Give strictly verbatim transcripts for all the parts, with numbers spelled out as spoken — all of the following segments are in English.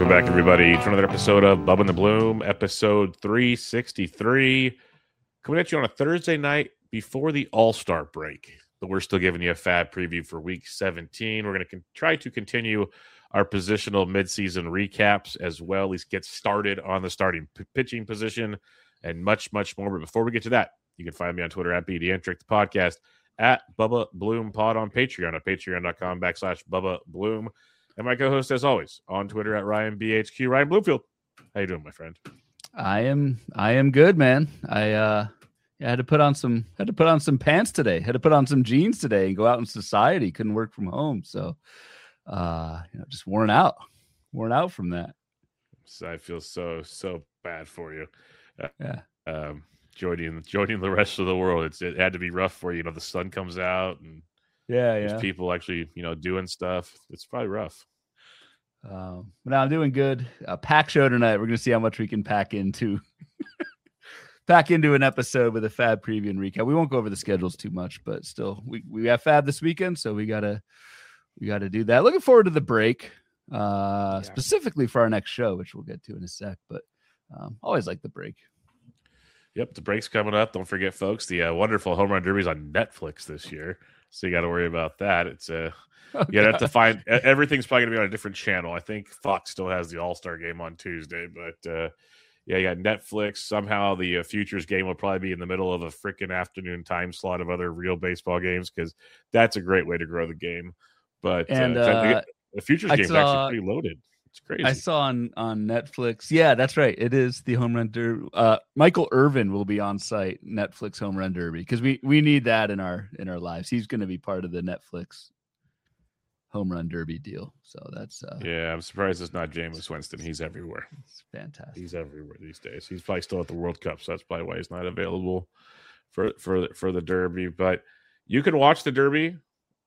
Welcome back, everybody, to another episode of Bubba and the Bloom, episode three sixty-three. Coming at you on a Thursday night before the All-Star break, but we're still giving you a fab preview for Week seventeen. We're going to con- try to continue our positional midseason recaps as well, at least get started on the starting p- pitching position and much, much more. But before we get to that, you can find me on Twitter at BDentric, the podcast, at Bubba Bloom Pod on Patreon, at patreon.com backslash Bubba Bloom. And my co-host, as always, on Twitter at Ryan B H Q, Ryan Bloomfield. How you doing, my friend? I am I am good, man. I uh I had to put on some had to put on some pants today. Had to put on some jeans today and go out in society. Couldn't work from home, so uh you know, just worn out, worn out from that. So I feel so so bad for you. Uh, yeah. Um, joining joining the rest of the world, it's it had to be rough for you. You know, the sun comes out and yeah, there's yeah. people actually you know doing stuff. It's probably rough. Um, but now I'm doing good. Uh, pack show tonight. We're gonna see how much we can pack into pack into an episode with a fab preview and recap. We won't go over the schedules too much, but still, we we have fab this weekend, so we gotta we gotta do that. Looking forward to the break, uh, yeah. specifically for our next show, which we'll get to in a sec. But um, always like the break. Yep, the break's coming up. Don't forget, folks, the uh, wonderful Home Run Derby is on Netflix this year, so you got to worry about that. It's a uh, Oh, you have to find everything's probably gonna be on a different channel. I think Fox still has the All-Star game on Tuesday, but uh, yeah, you got Netflix. Somehow the uh, Futures game will probably be in the middle of a freaking afternoon time slot of other real baseball games because that's a great way to grow the game. But and, uh, uh, the Futures game is actually pretty loaded. It's crazy. I saw on, on Netflix. Yeah, that's right. It is the Home Run Derby. Uh, Michael Irvin will be on site Netflix Home Run Derby because we we need that in our in our lives. He's going to be part of the Netflix Home Run Derby deal. So that's uh yeah, I'm surprised it's not Jameis Winston. He's everywhere. It's fantastic. He's everywhere these days. He's probably still at the World Cup, so that's probably why he's not available for for for the Derby. But you can watch the Derby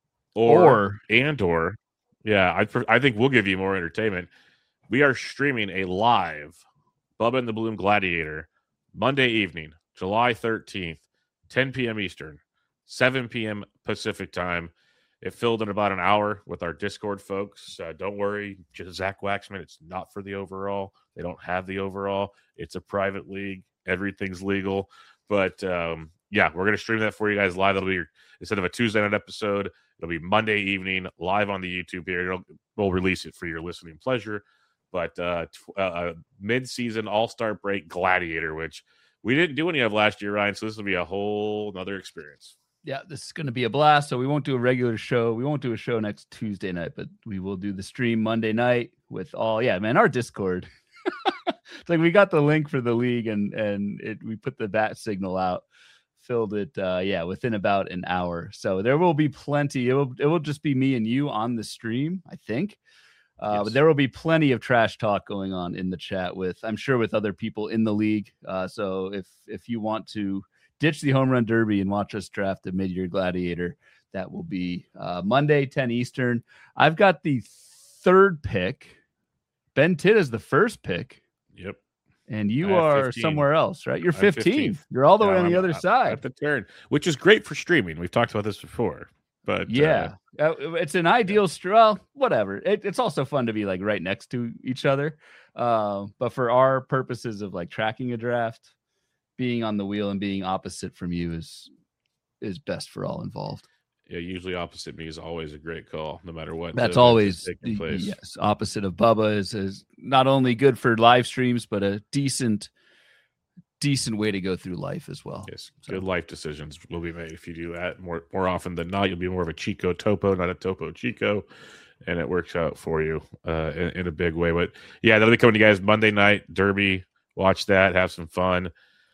or, or and or yeah, I I think we'll give you more entertainment. We are streaming a live Bubba and the Bloom Gladiator Monday evening, July thirteenth, ten p.m. Eastern, seven p.m. Pacific time. It filled in about an hour with our Discord folks. Uh, don't worry, Zach Waxman, it's not for the overall. They don't have the overall. It's a private league. Everything's legal. But, um, yeah, we're going to stream that for you guys live. That'll be your, instead of a Tuesday night episode, it'll be Monday evening live on the YouTube here. It'll, we'll release it for your listening pleasure. But uh, tw- uh, mid-season All-Star break Gladiator, which we didn't do any of last year, Ryan, so this will be a whole another experience. Yeah, this is going to be a blast. So we won't do a regular show. We won't do a show next Tuesday night, but we will do the stream Monday night with all. Yeah, man, our Discord. It's like we got the link for the league and and it, we put the bat signal out, filled it. Uh, yeah, within about an hour. So there will be plenty. It will it will just be me and you on the stream, I think. Uh, yes. But there will be plenty of trash talk going on in the chat with, I'm sure, with other people in the league. Uh, so if if you want to ditch the Home Run Derby and watch us draft a mid-year Gladiator, that will be uh, Monday, ten Eastern. I've got the third pick. Ben Titt is the first pick. Yep. And you are fifteen. Somewhere else, right? You're fifteen. You're all the yeah, way on I'm, the other I'm side. At the turn, which is great for streaming. We've talked about this before. But yeah, uh, it's an ideal. Yeah. St- well, whatever. It, it's also fun to be like right next to each other. Uh, but for our purposes of like tracking a draft, being on the wheel and being opposite from you is is best for all involved. Yeah, usually opposite me is always a great call, no matter what. That's always taking place. Yes. Opposite of Bubba is is not only good for live streams, but a decent, decent way to go through life as well. Yes, so. Good life decisions will be made if you do that more more often than not. You'll be more of a Chico Topo, not a Topo Chico, and it works out for you uh, in, in a big way. But yeah, that'll be coming to you guys Monday night Derby. Watch that, have some fun.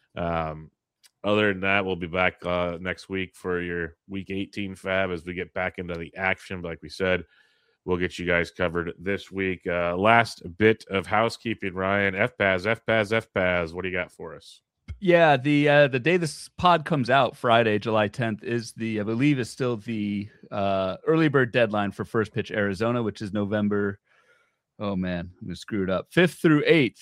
Um, other than that, we'll be back uh, next week for your week eighteen fab as we get back into the action. But like we said, we'll get you guys covered this week. Uh, last bit of housekeeping, Ryan. F P A S, F P A S, F P A S. What do you got for us? Yeah, the uh, the day this pod comes out, Friday, July tenth, is the, I believe, is still the uh, early bird deadline for First Pitch Arizona, which is November. Oh man, I'm gonna screw it up. fifth through eighth.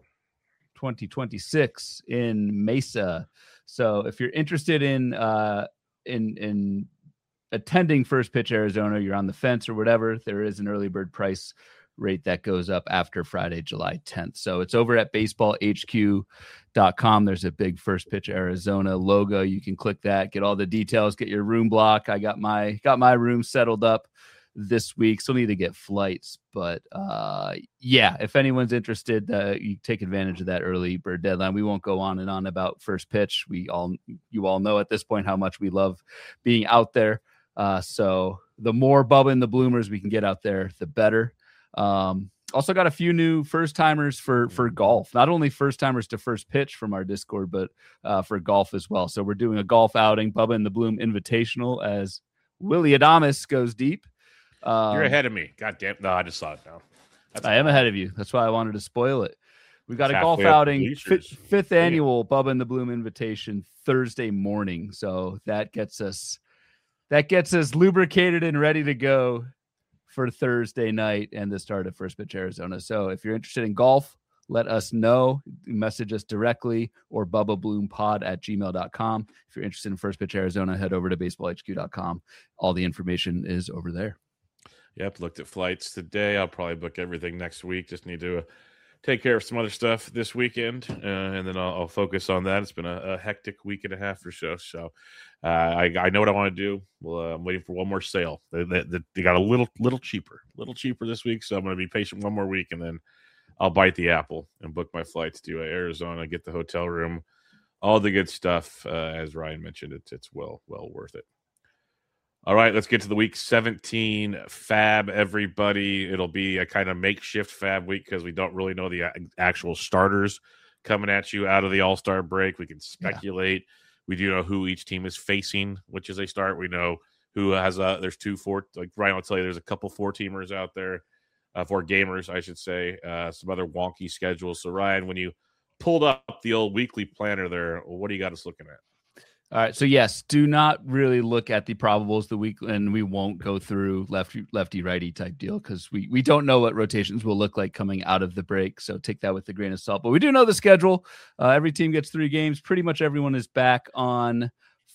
twenty twenty-six in Mesa. So if you're interested in uh, in in attending First Pitch Arizona, you're on the fence or whatever, there is an early bird price rate that goes up after Friday, July tenth. So it's over at baseball h q dot com. There's a big First Pitch Arizona logo. You can click that, get all the details, get your room block. I got my got my room settled up this week. Still need to get flights, but uh, yeah, if anyone's interested, uh, you take advantage of that early bird deadline. We won't go on and on about First Pitch. We all, you all know at this point how much we love being out there. Uh, so the more Bubba and the Bloomers we can get out there, the better. Um, also got a few new first timers for, for golf, not only first timers to First Pitch from our Discord, but uh, for golf as well. So we're doing a golf outing, Bubba and the Bloom Invitational, as Willie Adames goes deep. Um, You're ahead of me. God damn. No, I just saw it now. That's I am ahead of you. That's why I wanted to spoil it. We've got a Halfway golf up outing, the fifth, bleachers. fifth Damn. annual Bubba and the Bloom Invitation Thursday morning. So that gets us that gets us lubricated and ready to go for Thursday night and the start of First Pitch Arizona. So if you're interested in golf, let us know. Message us directly or bubba bloom pod at gmail dot com. If you're interested in First Pitch Arizona, head over to baseball h q dot com. All the information is over there. Yep, looked at flights today. I'll probably book everything next week. Just need to uh, take care of some other stuff this weekend, uh, and then I'll, I'll focus on that. It's been a, a hectic week and a half or so. So uh, I, I know what I want to do. Well, uh, I'm waiting for one more sale. They, they, they got a little little cheaper, little cheaper this week. So I'm going to be patient one more week, and then I'll bite the apple and book my flights to uh, Arizona, get the hotel room, all the good stuff. Uh, as Ryan mentioned, it's it's well well worth it. All right, let's get to the week seventeen fab, everybody. It'll be a kind of makeshift fab week because we don't really know the actual starters coming at you out of the All-Star break. We can speculate. Yeah. We do know who each team is facing, which is a start. We know who has a, there's two, four, like Ryan will tell you, there's a couple four-teamers out there, uh, four gamers, I should say, uh, some other wonky schedules. So, Ryan, when you pulled up the old weekly planner there, what do you got us looking at? All right. So, yes, do not really look at the probables the week, and we won't go through lefty, lefty, righty type deal because we, we don't know what rotations will look like coming out of the break. So take that with a grain of salt. But we do know the schedule. Uh, every team gets three games. Pretty much everyone is back on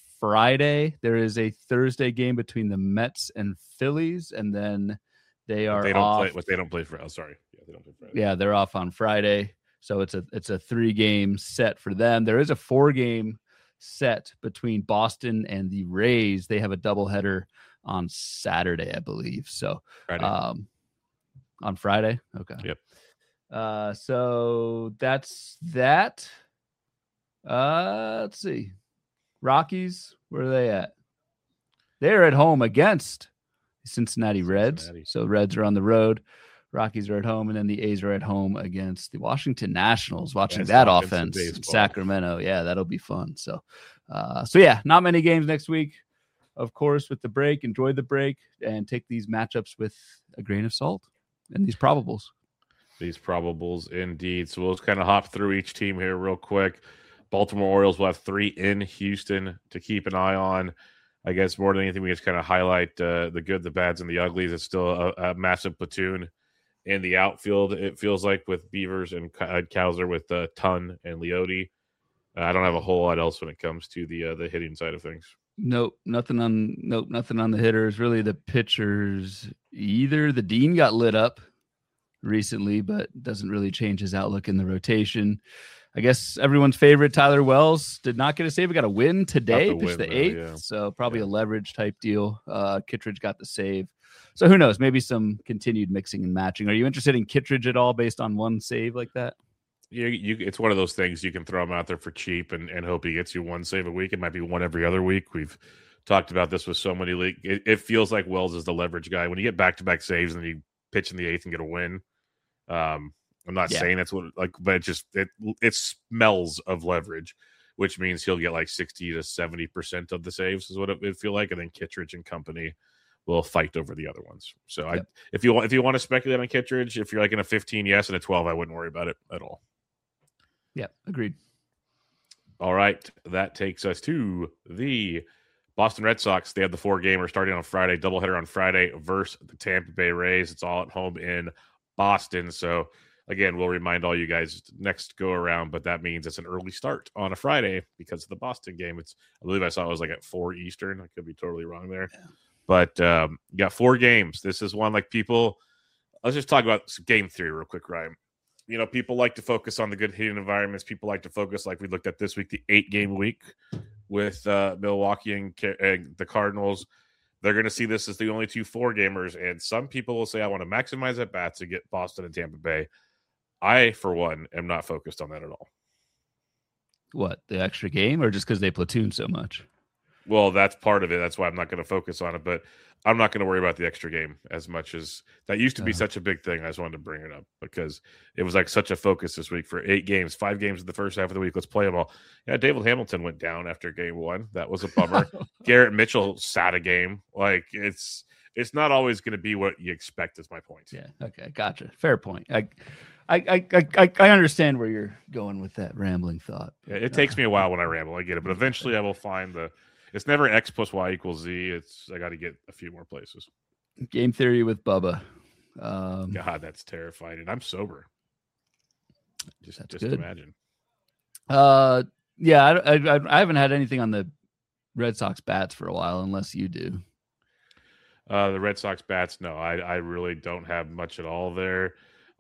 Friday. There is a Thursday game between the Mets and Phillies, and then they are but they don't off. Play, but they don't play for. Oh, sorry. Yeah, they don't play Friday. Yeah, they're off on Friday. So it's a it's a three game set for them. There is a four game set between Boston and the Rays. They have a doubleheader on Saturday, I believe. So Friday. um on Friday. Okay. Yep. Uh so that's that. Uh let's see. Rockies, where are they at? They're at home against the Cincinnati Reds. Cincinnati. So Reds are on the road. Rockies are at home, and then the A's are at home against the Washington Nationals. Watching That's that offense in Sacramento, yeah, that'll be fun. So, uh, so yeah, not many games next week, of course, with the break. Enjoy the break and take these matchups with a grain of salt and these probables. These probables, indeed. So we'll just kind of hop through each team here real quick. Baltimore Orioles will have three in Houston to keep an eye on. I guess more than anything, we just kind of highlight uh, the good, the bads, and the uglies. It's still a, a massive platoon in the outfield, it feels like, with Beavers and Kowser with uh, Tun and Leote. Uh, I don't have a whole lot else when it comes to the uh, the hitting side of things. Nope, nothing on nope, nothing on the hitters. Really, the pitchers either. The Dean got lit up recently, but doesn't really change his outlook in the rotation. I guess everyone's favorite Tyler Wells did not get a save. He got a win today, pitched the eighth, yeah. So probably yeah. a leverage type deal. Uh, Kittredge got the save. So who knows? Maybe some continued mixing and matching. Are you interested in Kittredge at all based on one save like that? Yeah, you, it's one of those things you can throw him out there for cheap and, and hope he gets you one save a week. It might be one every other week. We've talked about this with so many leagues. It, it feels like Wells is the leverage guy. When you get back-to-back saves and you pitch in the eighth and get a win, um, I'm not yeah. saying that's what like, but it just it it smells of leverage, which means he'll get like sixty to seventy percent of the saves is what it would feel like, and then Kittredge and company will fight over the other ones. So yep. I, if you want, if you want to speculate on Kittredge, if you're like in a fifteen yes and a twelve, I wouldn't worry about it at all. Yeah, agreed. All right, that takes us to the Boston Red Sox. They have the four gamer starting on Friday, doubleheader on Friday versus the Tampa Bay Rays. It's all at home in Boston. So again, we'll remind all you guys next go around, but that means it's an early start on a Friday because of the Boston game. It's, I believe I saw it was like at four Eastern. I could be totally wrong there. Yeah. But um, you got four games. This is one like people let's just talk about game theory real quick, Ryan. You know, people like to focus on the good hitting environments. People like to focus, like we looked at this week, the eight-game week with uh, Milwaukee and, and the Cardinals. They're going to see this as the only two four-gamers, and some people will say, I want to maximize at bats to get Boston and Tampa Bay. I, for one, am not focused on that at all. What, the extra game, or just because they platoon so much? Well, that's part of it. That's why I'm not going to focus on it, but I'm not going to worry about the extra game as much as that used to be uh, such a big thing. I just wanted to bring it up because it was like such a focus this week for eight games, five games in the first half of the week. Let's play them all. Yeah, David Hamilton went down after game one. That was a bummer. Garrett Mitchell sat a game. Like it's it's not always going to be what you expect. Is my point. Yeah. Okay. Gotcha. Fair point. I. I, I I I understand where you're going with that rambling thought. Yeah, it takes me a while when I ramble. I get it, but eventually I will find the. It's never X plus Y equals Z. It's I got to get a few more places. Game theory with Bubba. Um, God, that's terrifying, and I'm sober. Just that's just good. imagine. Uh, yeah, I, I I haven't had anything on the Red Sox bats for a while, unless you do. Uh, the Red Sox bats, no, I I really don't have much at all there.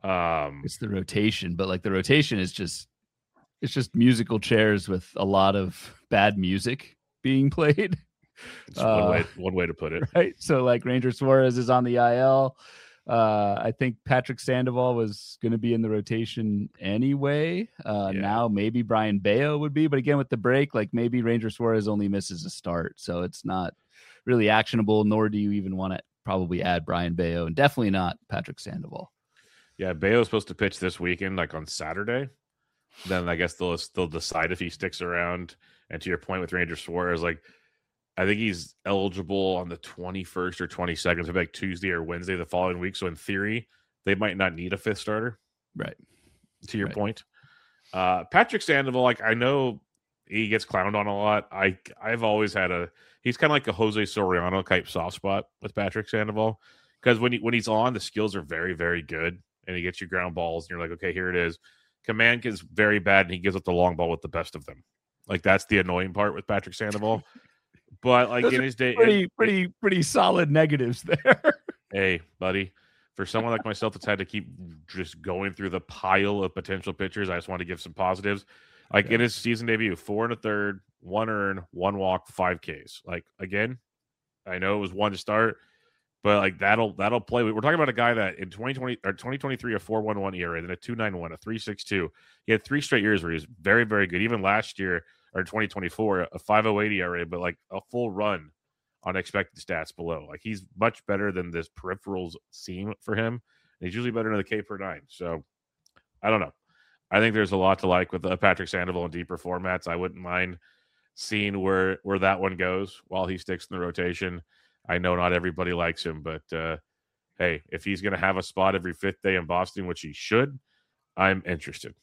Um, it's the rotation, but like the rotation is just it's just musical chairs with a lot of bad music being played. It's uh, one way one way to put it. Right. So like Ranger Suarez is on the I L. Uh, I think Patrick Sandoval was going to be in the rotation anyway. Uh, yeah. Now maybe Brian Bayo would be, but again with the break, like maybe Ranger Suarez only misses a start, so it's not really actionable. Nor do you even want to probably add Brian Bayo, and definitely not Patrick Sandoval. Yeah, Bayo's supposed to pitch this weekend, like on Saturday. Then I guess they'll they'll decide if he sticks around. And to your point with Ranger Suarez, like I think he's eligible on the twenty-first or twenty-second, so like Tuesday or Wednesday the following week. So in theory, they might not need a fifth starter. Right. To your right. point, uh, Patrick Sandoval, like I know he gets clowned on a lot. I I've always had a he's kind of like a Jose Soriano type soft spot with Patrick Sandoval because when he, when he's on, the skills are very very good. And he gets you ground balls, and you're like, okay, here it is. Command is very bad, and he gives up the long ball with the best of them. Like that's the annoying part with Patrick Sandoval. But like Those in his day, pretty, it, pretty, it, pretty solid negatives there. Hey, buddy, for someone like myself that's had to keep just going through the pile of potential pitchers, I just want to give some positives. Like yeah. in his season debut, four and a third, one earn, one walk, five Ks. Like again, I know it was one to start. But like that'll that'll play. We're talking about a guy that in twenty twenty or twenty twenty-three a four point one one E R A, then a two point nine one, a three point six two. He had three straight years where he was very very good. Even last year or in twenty twenty-four, a five point oh eight E R A, but like a full run on expected stats below. Like he's much better than this peripherals seem for him. And he's usually better than the K per nine. So I don't know. I think there's a lot to like with uh, Patrick Sandoval in deeper formats. I wouldn't mind seeing where where that one goes while he sticks in the rotation. I know not everybody likes him, but uh, hey, if he's going to have a spot every fifth day in Boston, which he should, I'm interested.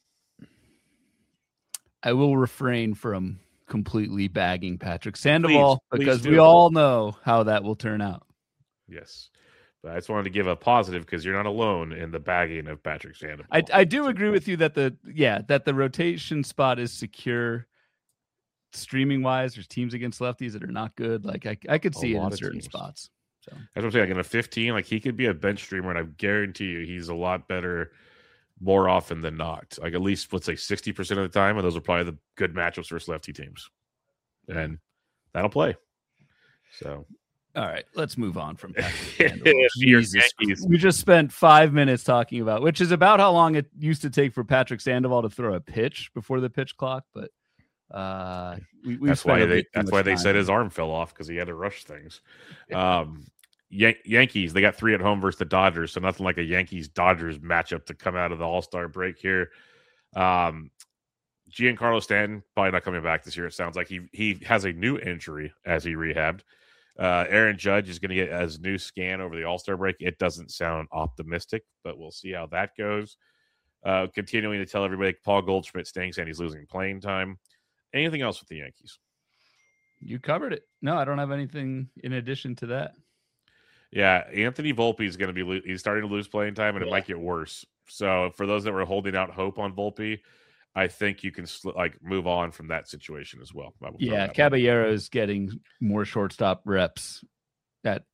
I will refrain from completely bagging Patrick Sandoval please, because please we all know how that will turn out. Yes. But I just wanted to give a positive because you're not alone in the bagging of Patrick Sandoval. I, I do agree with you that the yeah that the rotation spot is secure. Streaming wise, there's teams against lefties that are not good. Like I, I could see it in certain teams. spots. So that's what I'm saying. Like in a fifteen, like he could be a bench streamer, and I guarantee you, he's a lot better more often than not. Like at least let's say sixty percent of the time, and those are probably the good matchups versus lefty teams, and that'll play. So, all right, let's move on from Patrick. We just spent five minutes talking about, which is about how long it used to take for Patrick Sandoval to throw a pitch before the pitch clock, but. Uh, we, that's why they that's why they time. said his arm fell off because he had to rush things. Um, Yan- Yankees they got three at home versus the Dodgers, so nothing like a Yankees Dodgers matchup to come out of the All-Star break here. Um, Giancarlo Stanton probably not coming back this year. It sounds like he he has a new injury as he rehabbed. Uh, Aaron Judge is going to get his new scan over the All-Star break. It doesn't sound optimistic, but we'll see how that goes. Uh, continuing to tell everybody Paul Goldschmidt stinks and he's losing playing time. Anything else with the Yankees? You covered it. No, I don't have anything in addition to that. Yeah, Anthony Volpe is going to be lo- he's starting to lose playing time, and yeah. it might get worse. So for those that were holding out hope on Volpe, I think you can sl- like move on from that situation as well. Yeah, Caballero is getting more shortstop reps at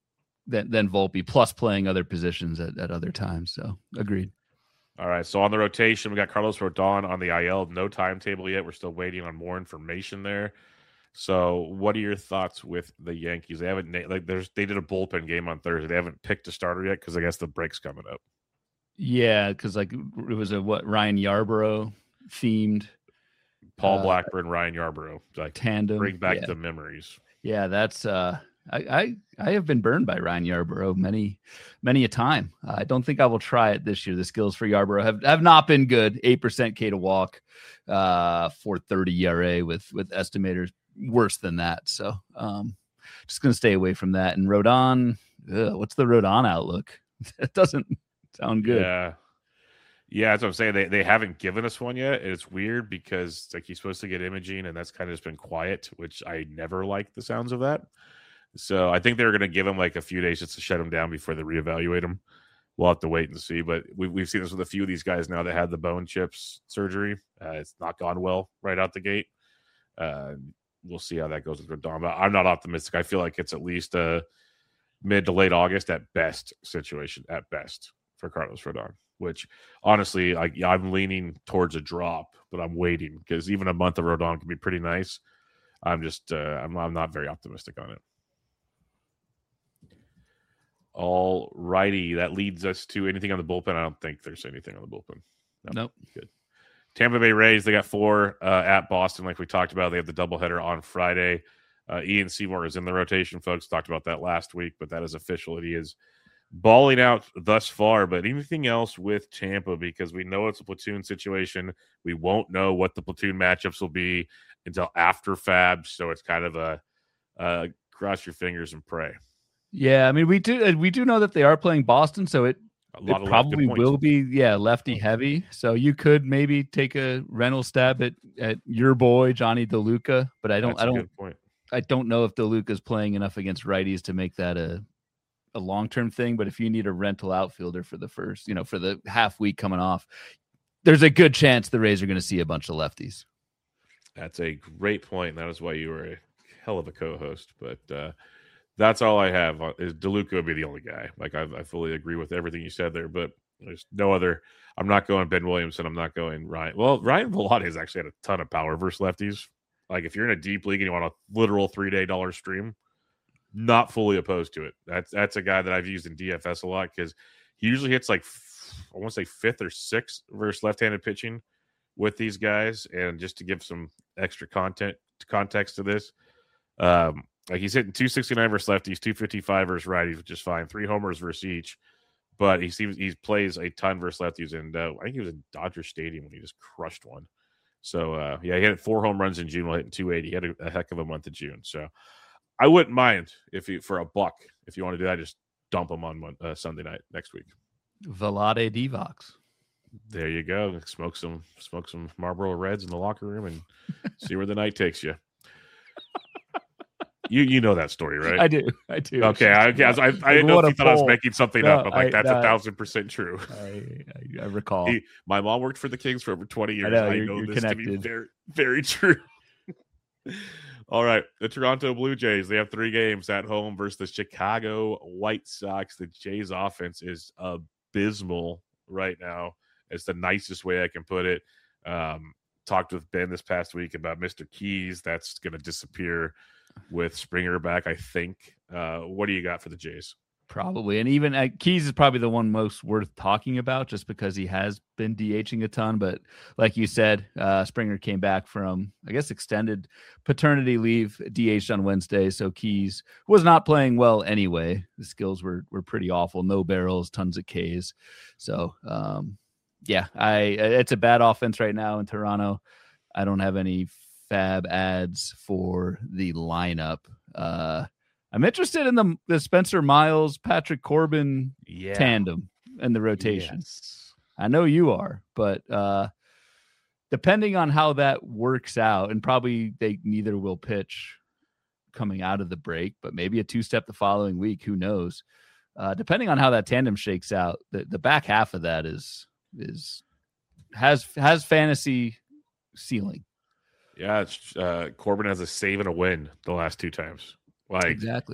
than, than Volpe, plus playing other positions at, at other times. So agreed. All right. So on the rotation, we got Carlos Rodon on the I L. No timetable yet. We're still waiting on more information there. So what are your thoughts with the Yankees? They haven't like there's they did a bullpen game on Thursday. They haven't picked a starter yet because I guess the break's coming up. Yeah, because like it was a what Ryan Yarbrough themed Paul Blackburn, uh, Ryan Yarbrough, like tandem. Bring back yeah. the memories. Yeah, that's uh, I, I I have been burned by Ryan Yarbrough many many a time. Uh, I don't think I will try it this year. The skills for Yarbrough have, have not been good. Eight percent K to walk, uh, four thirty E R A with with estimators worse than that. So um, just gonna stay away from that. And Rodon, ugh, what's the Rodon outlook? It doesn't sound good. Yeah. Yeah, that's what I'm saying. They they haven't given us one yet. And it's weird because like he's supposed to get imaging, and that's kind of just been quiet, which I never like the sounds of that. So I think they're going to give him like a few days just to shut him down before they reevaluate him. We'll have to wait and see. But we, we've seen this with a few of these guys now that had the bone chips surgery. Uh, it's not gone well right out the gate. Uh, we'll see how that goes with Rodon. But I'm not optimistic. I feel like it's at least a mid to late August at best situation, at best, for Carlos Rodon. Which honestly, I, I'm leaning towards a drop, but I'm waiting because even a month of Rodon can be pretty nice. I'm just, uh, I'm, I'm not very optimistic on it. All righty, that leads us to anything on the bullpen. I don't think there's anything on the bullpen. No. Nope. Good. Tampa Bay Rays, they got four uh, at Boston, like we talked about. They have the doubleheader on Friday. Uh, Ian Seymour is in the rotation, folks. Talked about that last week, but that is official. He is balling out thus far, but anything else with Tampa, because we know it's a platoon situation. We won't know what the platoon matchups will be until after Fab, so it's kind of a uh, cross your fingers and pray. Yeah, I mean, we do we do know that they are playing Boston, so it, it probably will be yeah lefty heavy. So you could maybe take a rental stab at, at your boy Johnny DeLuca, but I don't That's I a don't good point. I don't know if DeLuca's playing enough against righties to make that a a long-term thing, but if you need a rental outfielder for the first, you know, for the half week coming off, there's a good chance the Rays are going to see a bunch of lefties. That's a great point. And that is why you were a hell of a co-host, but uh, that's all I have. Is DeLuca would be the only guy. Like I, I fully agree with everything you said there, but there's no other. I'm not going Ben Williamson. I'm not going Ryan. Well, Ryan Velotti has actually had a ton of power versus lefties. Like if you're in a deep league and you want a literal three day dollar stream, not fully opposed to it. That's that's a guy that I've used in D F S a lot because he usually hits like I want to say fifth or sixth versus left-handed pitching with these guys. And just to give some extra content context to this, um, like he's hitting two sixty-nine versus lefties, two fifty-five versus righties, which is fine. Three homers versus each, but he seems he plays a ton versus lefties. And uh, I think he was in Dodger Stadium when he just crushed one. So uh, yeah, he had four home runs in June while hitting two eighty. He had a, a heck of a month of June. So. I wouldn't mind if you for a buck if you want to do that. Just dump them on one, uh, Sunday night next week. Velade Divox. There you go. Smoke some smoke some Marlboro Reds in the locker room and see where the night takes you. You you know that story, right? I do. I do. Okay. I, I, I, I didn't know if you thought I was making something no, up. I'm like, I, that's no, a thousand percent true. I, I, I recall. He, my mom worked for the Kings for over twenty years. I know, I you're, know you're this connected. to be very, very true. All right. The Toronto Blue Jays, they have three games at home versus the Chicago White Sox. The Jays offense is abysmal right now. It's the nicest way I can put it. Um, talked with Ben this past week about Mister Keys. That's going to disappear with Springer back, I think. Uh, what do you got for the Jays? Probably. And even uh, Keys is probably the one most worth talking about just because he has been DHing a ton. But like you said, uh, Springer came back from, I guess, extended paternity leave, D H'd on Wednesday. So Keys was not playing well anyway. The skills were were pretty awful. No barrels, tons of Ks. So, um, yeah, I it's a bad offense right now in Toronto. I don't have any fab ads for the lineup. Uh I'm interested in the, the Spencer Miles, Patrick Corbin yeah. tandem in the rotation. Yes. I know you are, but uh, depending on how that works out, and probably they neither will pitch coming out of the break, but maybe a two-step the following week, who knows? Uh, depending on how that tandem shakes out, the, the back half of that is is has has fantasy ceiling. Yeah, it's, uh, Corbin has a save and a win the last two times. Like exactly,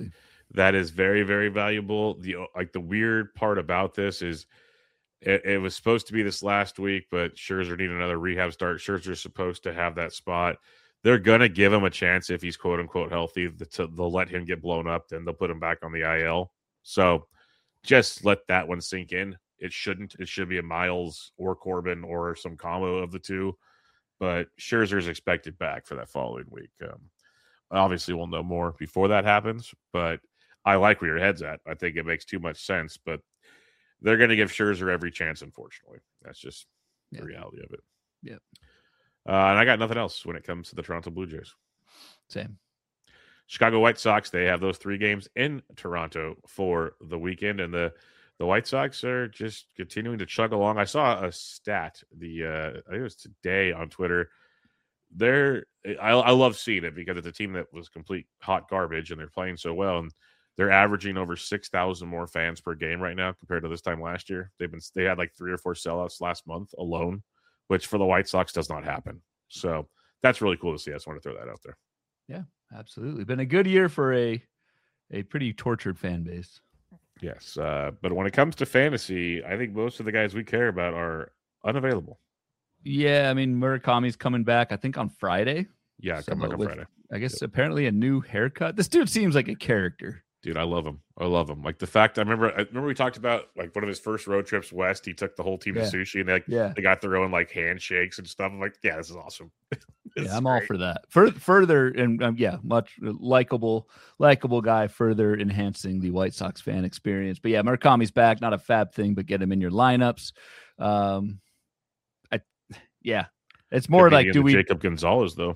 That is very, very valuable. The like the weird part about this is it, it was supposed to be this last week, but Scherzer needed another rehab start. Scherzer's supposed to have that spot. They're gonna give him a chance if he's quote unquote healthy. To, they'll let him get blown up, then they'll put him back on the I L. So just let that one sink in. It shouldn't. It should be a Miles or Corbin or some combo of the two. But Scherzer's expected back for that following week. Um, obviously, we'll know more before that happens. But I like where your head's at. I think it makes too much sense. But they're going to give Scherzer every chance, unfortunately. That's just the yeah. reality of it. Yeah. Uh, and I got nothing else when it comes to the Toronto Blue Jays. Same. Chicago White Sox, they have those three games in Toronto for the weekend. And the The White Sox are just continuing to chug along. I saw a stat, the uh, I think it was today on Twitter. They're I, I love seeing it because it's a team that was complete hot garbage and they're playing so well. And they're averaging over six thousand more fans per game right now compared to this time last year. They've been they had like three or four sellouts last month alone, which for the White Sox does not happen. So that's really cool to see. I just want to throw that out there. Yeah, absolutely. Been a good year for a a pretty tortured fan base. Yes, uh, but when it comes to fantasy, I think most of the guys we care about are unavailable. Yeah, I mean, Murakami's coming back, I think, on Friday. Yeah, so coming back on with, Friday. I guess yep. apparently a new haircut. This dude seems like a character. Dude, I love him. I love him. Like the fact I remember, I remember we talked about like one of his first road trips west. He took the whole team yeah. to sushi, and they, like, yeah. they got their own like handshakes and stuff. I'm like, yeah, this is awesome. yeah, I'm great. all for that. Fur- further, and um, yeah, much likable, likable guy. Further enhancing the White Sox fan experience. But yeah, Murakami's back. Not a fab thing, but get him in your lineups. Um, I, yeah, it's more like do we Jacob Gonzalez though?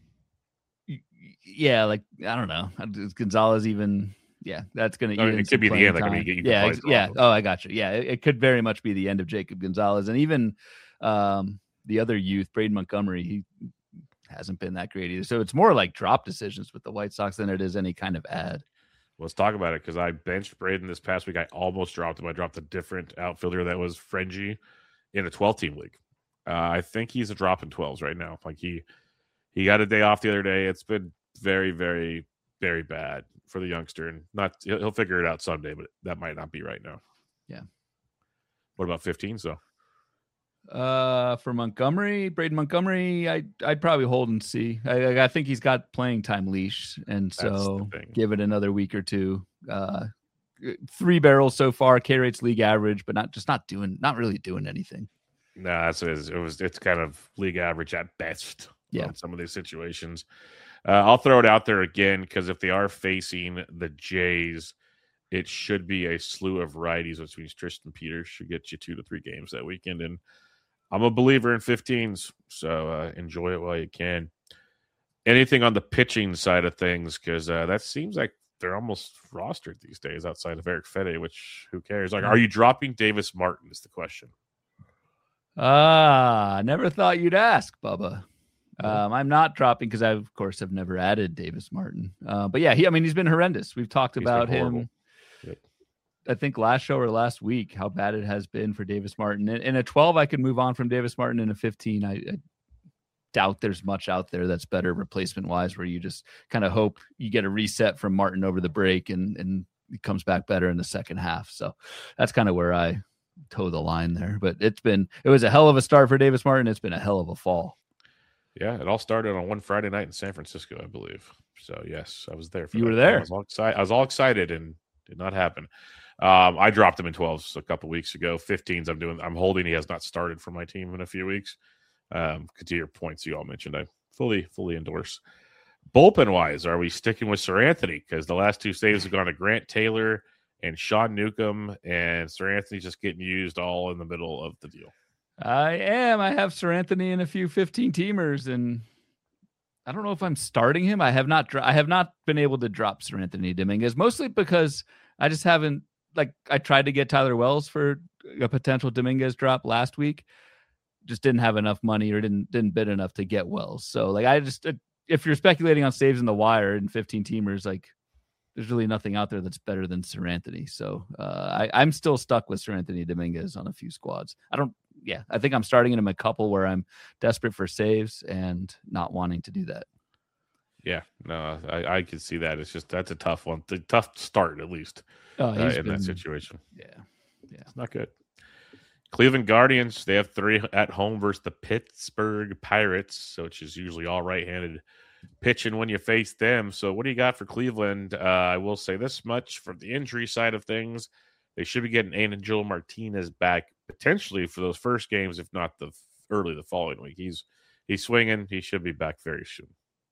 Yeah, like I don't know, is Gonzalez even. Yeah, that's going to. I mean, it could be the end. Like, I mean, you yeah, ex- yeah. Oh, I got you. Yeah, it, it could very much be the end of Jacob Gonzalez, and even um, the other youth, Braden Montgomery. He hasn't been that great either. So it's more like drop decisions with the White Sox than it is any kind of ad. Let's talk about it because I benched Braden this past week. I almost dropped him. I dropped a different outfielder that was Frenzy in a twelve-team league. Uh, I think he's a drop in twelves right now. Like he he got a day off the other day. It's been very, very, very bad for the youngster, and not he'll figure it out someday, but that might not be right now. Yeah. What about fifteens though? Uh, for Montgomery, Braden Montgomery, I I'd probably hold and see. I I think he's got playing time leash, and so give it another week or two. Uh, three barrels so far. K rate's league average, but not just not doing, not really doing anything. No, nah, that's what it is. It was it's kind of league average at best. Yeah, in some of these situations. Uh, I'll throw it out there again because if they are facing the Jays, it should be a slew of righties, which means Tristan Peters should get you two to three games that weekend. And I'm a believer in fifteens, so uh, enjoy it while you can. Anything on the pitching side of things, because uh, that seems like they're almost rostered these days outside of Eric Fede, which who cares? Like, are you dropping Davis Martin is the question. Ah, uh, never thought you'd ask, Bubba. Um, I'm not dropping because I, of course, have never added Davis Martin. Uh, but yeah, he, I mean, he's been horrendous. We've talked he's about him. Yep. I think last show or last week, how bad it has been for Davis Martin. In, in a twelve, I could move on from Davis Martin. In a fifteen, I, I doubt there's much out there that's better replacement wise, where you just kind of hope you get a reset from Martin over the break and, and he comes back better in the second half. So that's kind of where I toe the line there. But it's been, it was a hell of a start for Davis Martin. It's been a hell of a fall. Yeah, it all started on one Friday night in San Francisco, I believe. So yes, I was there. For you that. were there. I was all excited. I was all excited, and did not happen. Um, I dropped him in twelves a couple weeks ago. fifteens, I'm doing. I'm holding. He has not started for my team in a few weeks. Um, to your points, you all mentioned, I fully, fully endorse. Bullpen wise, are we sticking with Sir Anthony? Because the last two saves have gone to Grant Taylor and Sean Newcomb, and Sir Anthony's just getting used all in the middle of the deal. I am. I have Sir Anthony in a few fifteen teamers, and I don't know if I'm starting him. I have not. Dro- I have not been able to drop Sir Anthony Dominguez, mostly because I just haven't. Like I tried to get Tyler Wells for a potential Dominguez drop last week, just didn't have enough money or didn't didn't bid enough to get Wells. So like I just, if you're speculating on saves in the wire in fifteen teamers, like there's really nothing out there that's better than Sir Anthony. So uh, I, I'm still stuck with Sir Anthony Dominguez on a few squads. I don't. Yeah, I think I'm starting in a couple where I'm desperate for saves and not wanting to do that. Yeah, no, I, I can see that. It's just that's a tough one. The tough start, at least, Oh, uh, in been, that situation. Yeah, yeah, it's not good. Cleveland Guardians, they have three at home versus the Pittsburgh Pirates, so which is usually all right-handed pitching when you face them. So what do you got for Cleveland? Uh, I will say this much from the injury side of things. They should be getting Angel Martinez back potentially for those first games, if not the early the following week. He's he's swinging. He should be back very soon.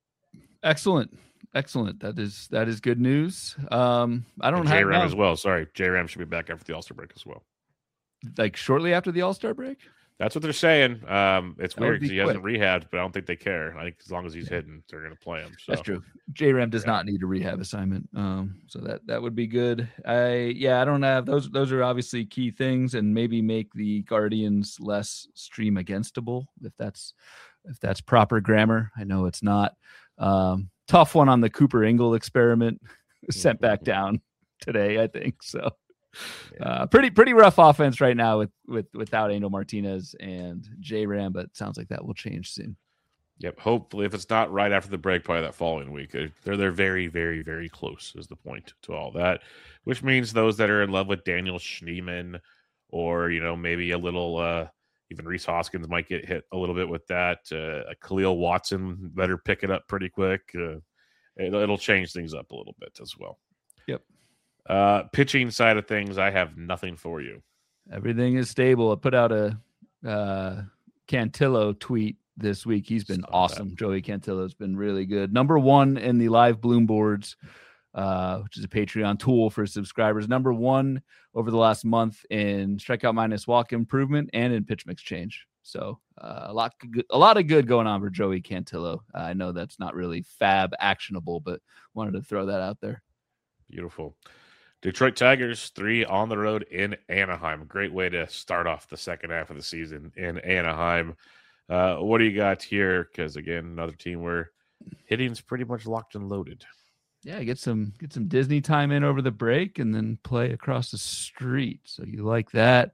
Excellent. Excellent. That is that is good news. Um, I don't and have J-Ram as well. Sorry, J-Ram should be back after the All-Star break as well. Like shortly after the All-Star break? That's what they're saying. Um, it's that weird because he quick. hasn't rehabbed, but I don't think they care. I think as long as he's yeah. hitting, they're going to play him. So. That's true. J-Ram does yeah. not need a rehab assignment, um, so that that would be good. I yeah, I don't have those. Those are obviously key things, and maybe make the Guardians less stream againstable if that's if that's proper grammar. I know it's not. Um, tough one on the Cooper Ingle experiment. Sent back down today, I think so. Yeah. Uh, pretty pretty rough offense right now with with without Angel Martinez and J-Ram, but it sounds like that will change soon. Yep. Hopefully, if it's not right after the break, probably that following week. They're they're very very very close. Is the point to all that, which means those that are in love with Daniel Schneemann, or you know maybe a little uh, even Rhys Hoskins might get hit a little bit with that. Uh, Khalil Watson better pick it up pretty quick. Uh, it, it'll change things up a little bit as well. Yep. Uh, pitching side of things, I have nothing for you. Everything is stable. I put out a uh, Cantillo tweet this week. He's been Stop awesome. That. Joey Cantillo's been really good. Number one in the live Bloom boards, uh, which is a Patreon tool for subscribers. Number one over the last month in strikeout minus walk improvement and in pitch mix change. So uh, a lot, a lot of good going on for Joey Cantillo. Uh, I know that's not really fab actionable, but wanted to throw that out there. Beautiful. Detroit Tigers, three on the road in Anaheim. Great way to start off the second half of the season in Anaheim. Uh, what do you got here? Because, again, another team where hitting's pretty much locked and loaded. Yeah, get some get some Disney time in over the break and then play across the street. So you like that.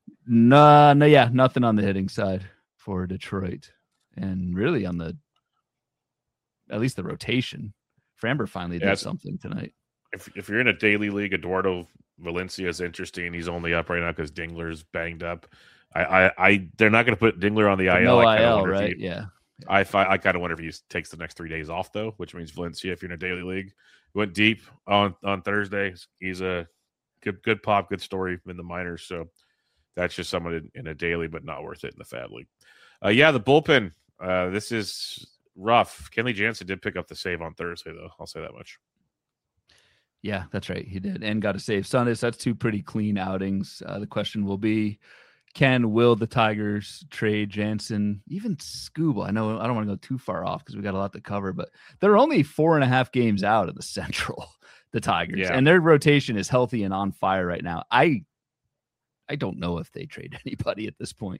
No, no, yeah, nothing on the hitting side for Detroit. And really on the, at least the rotation. Framber finally did yeah, something tonight. If if you're in a daily league, Eduardo Valencia is interesting. He's only up right now because Dingler's banged up. I, I, I they're not going to put Dingler on the I L. No I I L, right? He, yeah. I I kind of wonder if he takes the next three days off though, which means Valencia, if you're in a daily league, went deep on on Thursday. He's a good good pop, good story in the minors. So that's just someone in, in a daily, but not worth it in the Fab League. Uh, yeah, the bullpen. Uh, this is rough. Kenley Jansen did pick up the save on Thursday though. I'll say that much. Yeah, that's right. He did, and got to save Sunday. So that's two pretty clean outings. Uh, the question will be, can, will the Tigers trade Jansen, even Skubal? I know I don't want to go too far off because we got a lot to cover, but they're only four and a half games out of the Central, the Tigers, yeah. and their rotation is healthy and on fire right now. I, I don't know if they trade anybody at this point.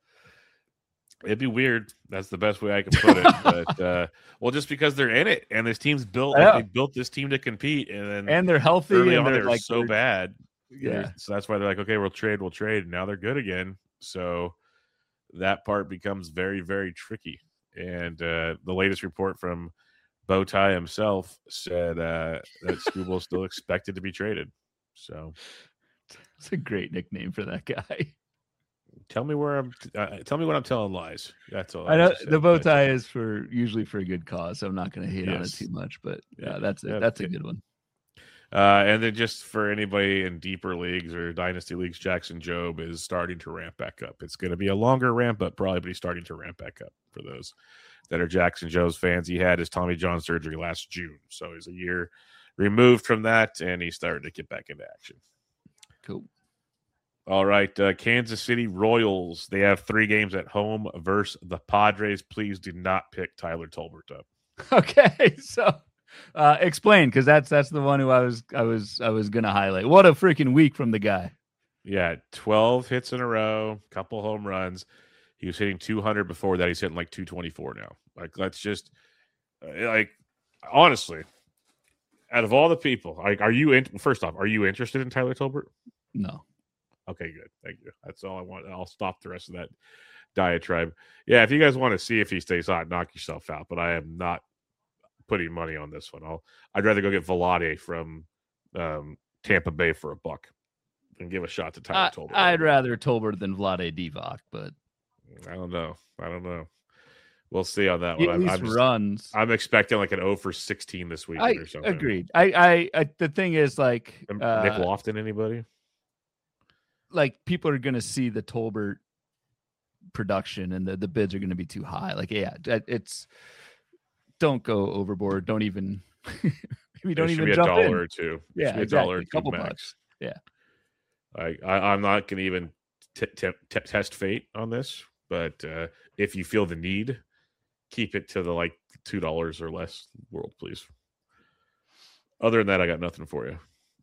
It'd be weird. That's the best way I can put it. But uh, well, just because they're in it, and this team's built, like, they built this team to compete, and then and they're healthy, early and on they're they were like so bad. Yeah, so that's why they're like, okay, we'll trade, we'll trade. And now they're good again. So that part becomes very, very tricky. And uh, the latest report from Bowtie himself said uh, that Skubal is still expected to be traded. So it's a great nickname for that guy. Tell me where I'm. Uh, tell me when I'm telling lies. That's all. I know the bow tie is for usually for a good cause. So I'm not going to hate yes. on it too much, but yeah, yeah that's a, yeah, that's a good one. Uh, and then just for anybody in deeper leagues or dynasty leagues, Jackson Jobe is starting to ramp back up. It's going to be a longer ramp up, probably, but he's starting to ramp back up. For those that are Jackson Jobe's fans, he had his Tommy John surgery last June, so he's a year removed from that, and he's starting to get back into action. Cool. All right, uh, Kansas City Royals. They have three games at home versus the Padres. Please do not pick Tyler Tolbert up. Okay, so uh, explain, because that's that's the one who I was I was I was gonna highlight. What a freaking week from the guy. Yeah, twelve hits in a row, couple home runs. He was hitting two hundred before that. He's hitting like two twenty-four now. Like, let's just uh, like honestly, out of all the people, like, are you in? First off, are you interested in Tyler Tolbert? No. Okay, good. Thank you. That's all I want. I'll stop the rest of that diatribe. Yeah, if you guys want to see if he stays hot, knock yourself out. But I am not putting money on this one. I'll I'd rather go get Vlade from um, Tampa Bay for a buck and give a shot to Tyler Tolbert. I'd rather Tolbert than Vlade Divac, but I don't know. I don't know. We'll see on that he one. at least I'm just, runs. I'm expecting like an oh for sixteen this weekend I or something. Agreed. I, I, I, the thing is, like, Nick uh, Lofton, anybody? Like, people are going to see the Tolbert production and the, the bids are going to be too high. Like, yeah, it's don't go overboard. Don't even, we don't it even be jump a dollar in. or two. It yeah, should be a exactly. dollar or two couple max. bucks. Yeah. I, I, I'm not going to even t- t- t- test fate on this, but uh, if you feel the need, keep it to the like two dollars or less world, please. Other than that, I got nothing for you.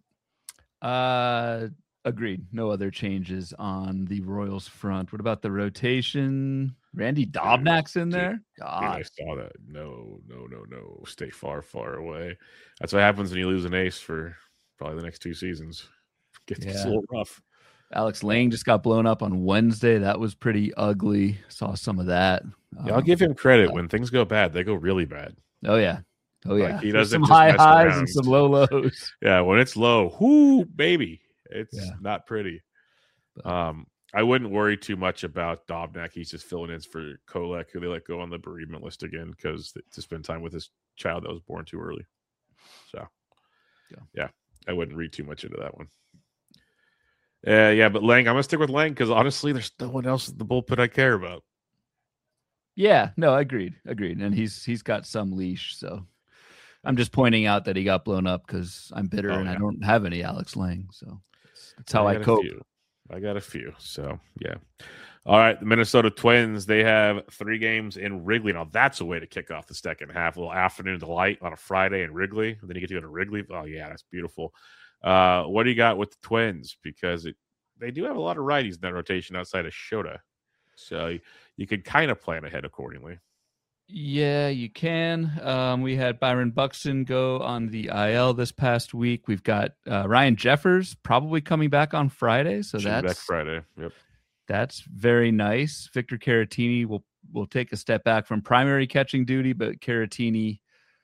Uh, agreed. No other changes on the Royals front. What about the rotation? Randy Dobnak's in there. God, dude, I saw that. No, no, no, no. Stay far, far away. That's what happens when you lose an ace for probably the next two seasons. Gets, yeah. gets a little rough. Alex Lang just got blown up on Wednesday. That was pretty ugly. Saw some of that. Yeah, I'll um, give him credit. When things go bad, they go really bad. Oh yeah. Oh yeah. Like, he There's doesn't some just high mess highs around. and some low lows. Yeah, when it's low, whoo, baby, it's Yeah. not pretty. But, Um, I wouldn't worry too much about Dobnak. He's just filling in for Kolek, who they let go on the bereavement list again because to spend time with his child that was born too early. So, yeah, yeah I wouldn't read too much into that one. Uh, yeah, but Lang, I'm gonna stick with Lang because honestly, there's no one else in the bullpen I care about. Yeah, no, agreed, agreed. And he's he's got some leash, so I'm just pointing out that he got blown up because I'm bitter Oh, and yeah. I don't have any Alex Lang, so that's how I, I, got a cope. few. I got a few, so yeah. All right, the Minnesota Twins, they have three games in Wrigley. Now, that's a way to kick off the second half. A little afternoon delight on a Friday in Wrigley. And then you get to go to Wrigley. Oh, yeah, that's beautiful. Uh, what do you got with the Twins? Because it, they do have a lot of righties in that rotation outside of Shota. So you, you could kind of plan ahead accordingly. Yeah, you can. Um, we had Byron Buxton go on the I L this past week. We've got uh, Ryan Jeffers probably coming back on Friday. So Should be that's back Friday. Yep. That's very nice. Victor Caratini will will take a step back from primary catching duty, but Caratini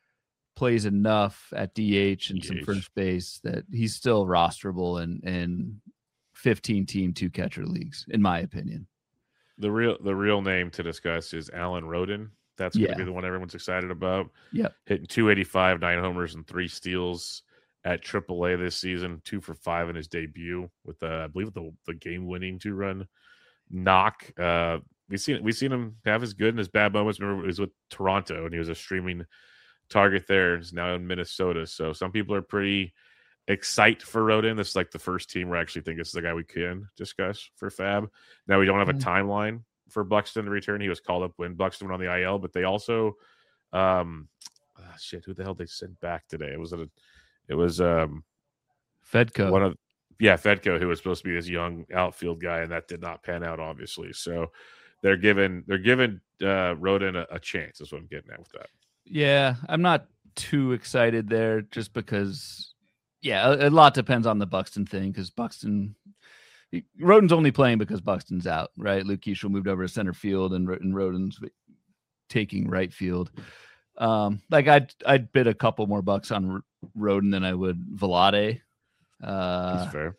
plays enough at D H and D H. some first base that he's still rosterable in in fifteen team two catcher leagues, in my opinion. The real the real name to discuss is Alan Roden. That's going to Yeah. be the one everyone's excited about. Yep. Hitting two eighty-five, nine homers, and three steals at triple A this season. Two for five in his debut with, uh, I believe, the the game-winning two-run knock. Uh, we've seen we've seen him have his good and his bad moments. Remember, he was with Toronto, and he was a streaming target there. He's now in Minnesota. So some people are pretty excited for Roden. This is like the first team where I actually think this is the guy we can discuss for Fab. Now, we don't have a timeline for Buxton to return. He was called up when Buxton went on the I L, but they also um oh, shit, who the hell they sent back today? It was a it was um Fedco. one of yeah, Fedco, who was supposed to be this young outfield guy, and that did not pan out, obviously. So they're giving they're giving uh Roden a, a chance, is what I'm getting at with that. Yeah, I'm not too excited there just because yeah, a, a lot depends on the Buxton thing because Buxton Roden's only playing because Buxton's out, right? Luke Keeschel moved over to center field and, and Roden's taking right field. Um, like I'd I'd bid a couple more bucks on Roden than I would Vlade. Uh, That's fair.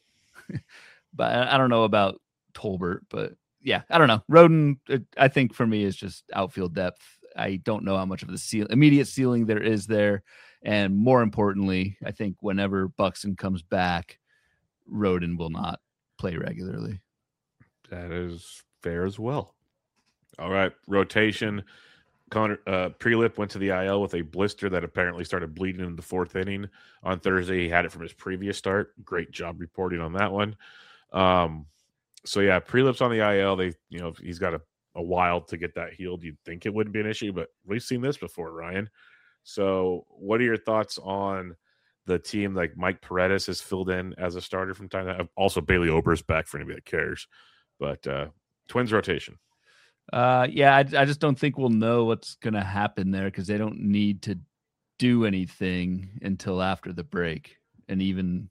But I, I don't know about Tolbert, but yeah, I don't know. Roden, I think for me is just outfield depth. I don't know how much of the seal, immediate ceiling there is there. And more importantly, I think whenever Buxton comes back, Roden will not play regularly. That is fair as well. All right, rotation. Connor uh, Prelip went to the I L with a blister that apparently started bleeding in the fourth inning on Thursday. He had it from his previous start. Great job reporting on that one. Um, so yeah, Prelip's on the I L. They, you know, he's got a, a while to get that healed. You'd think it wouldn't be an issue, but we've seen this before, Ryan. So, what are your thoughts on the team? Like Mike Paredes has filled in as a starter from time to time. Also, Bailey Ober's back for anybody that cares. But uh, Twins rotation. Uh, yeah, I, I just don't think we'll know what's going to happen there because they don't need to do anything until after the break. And even,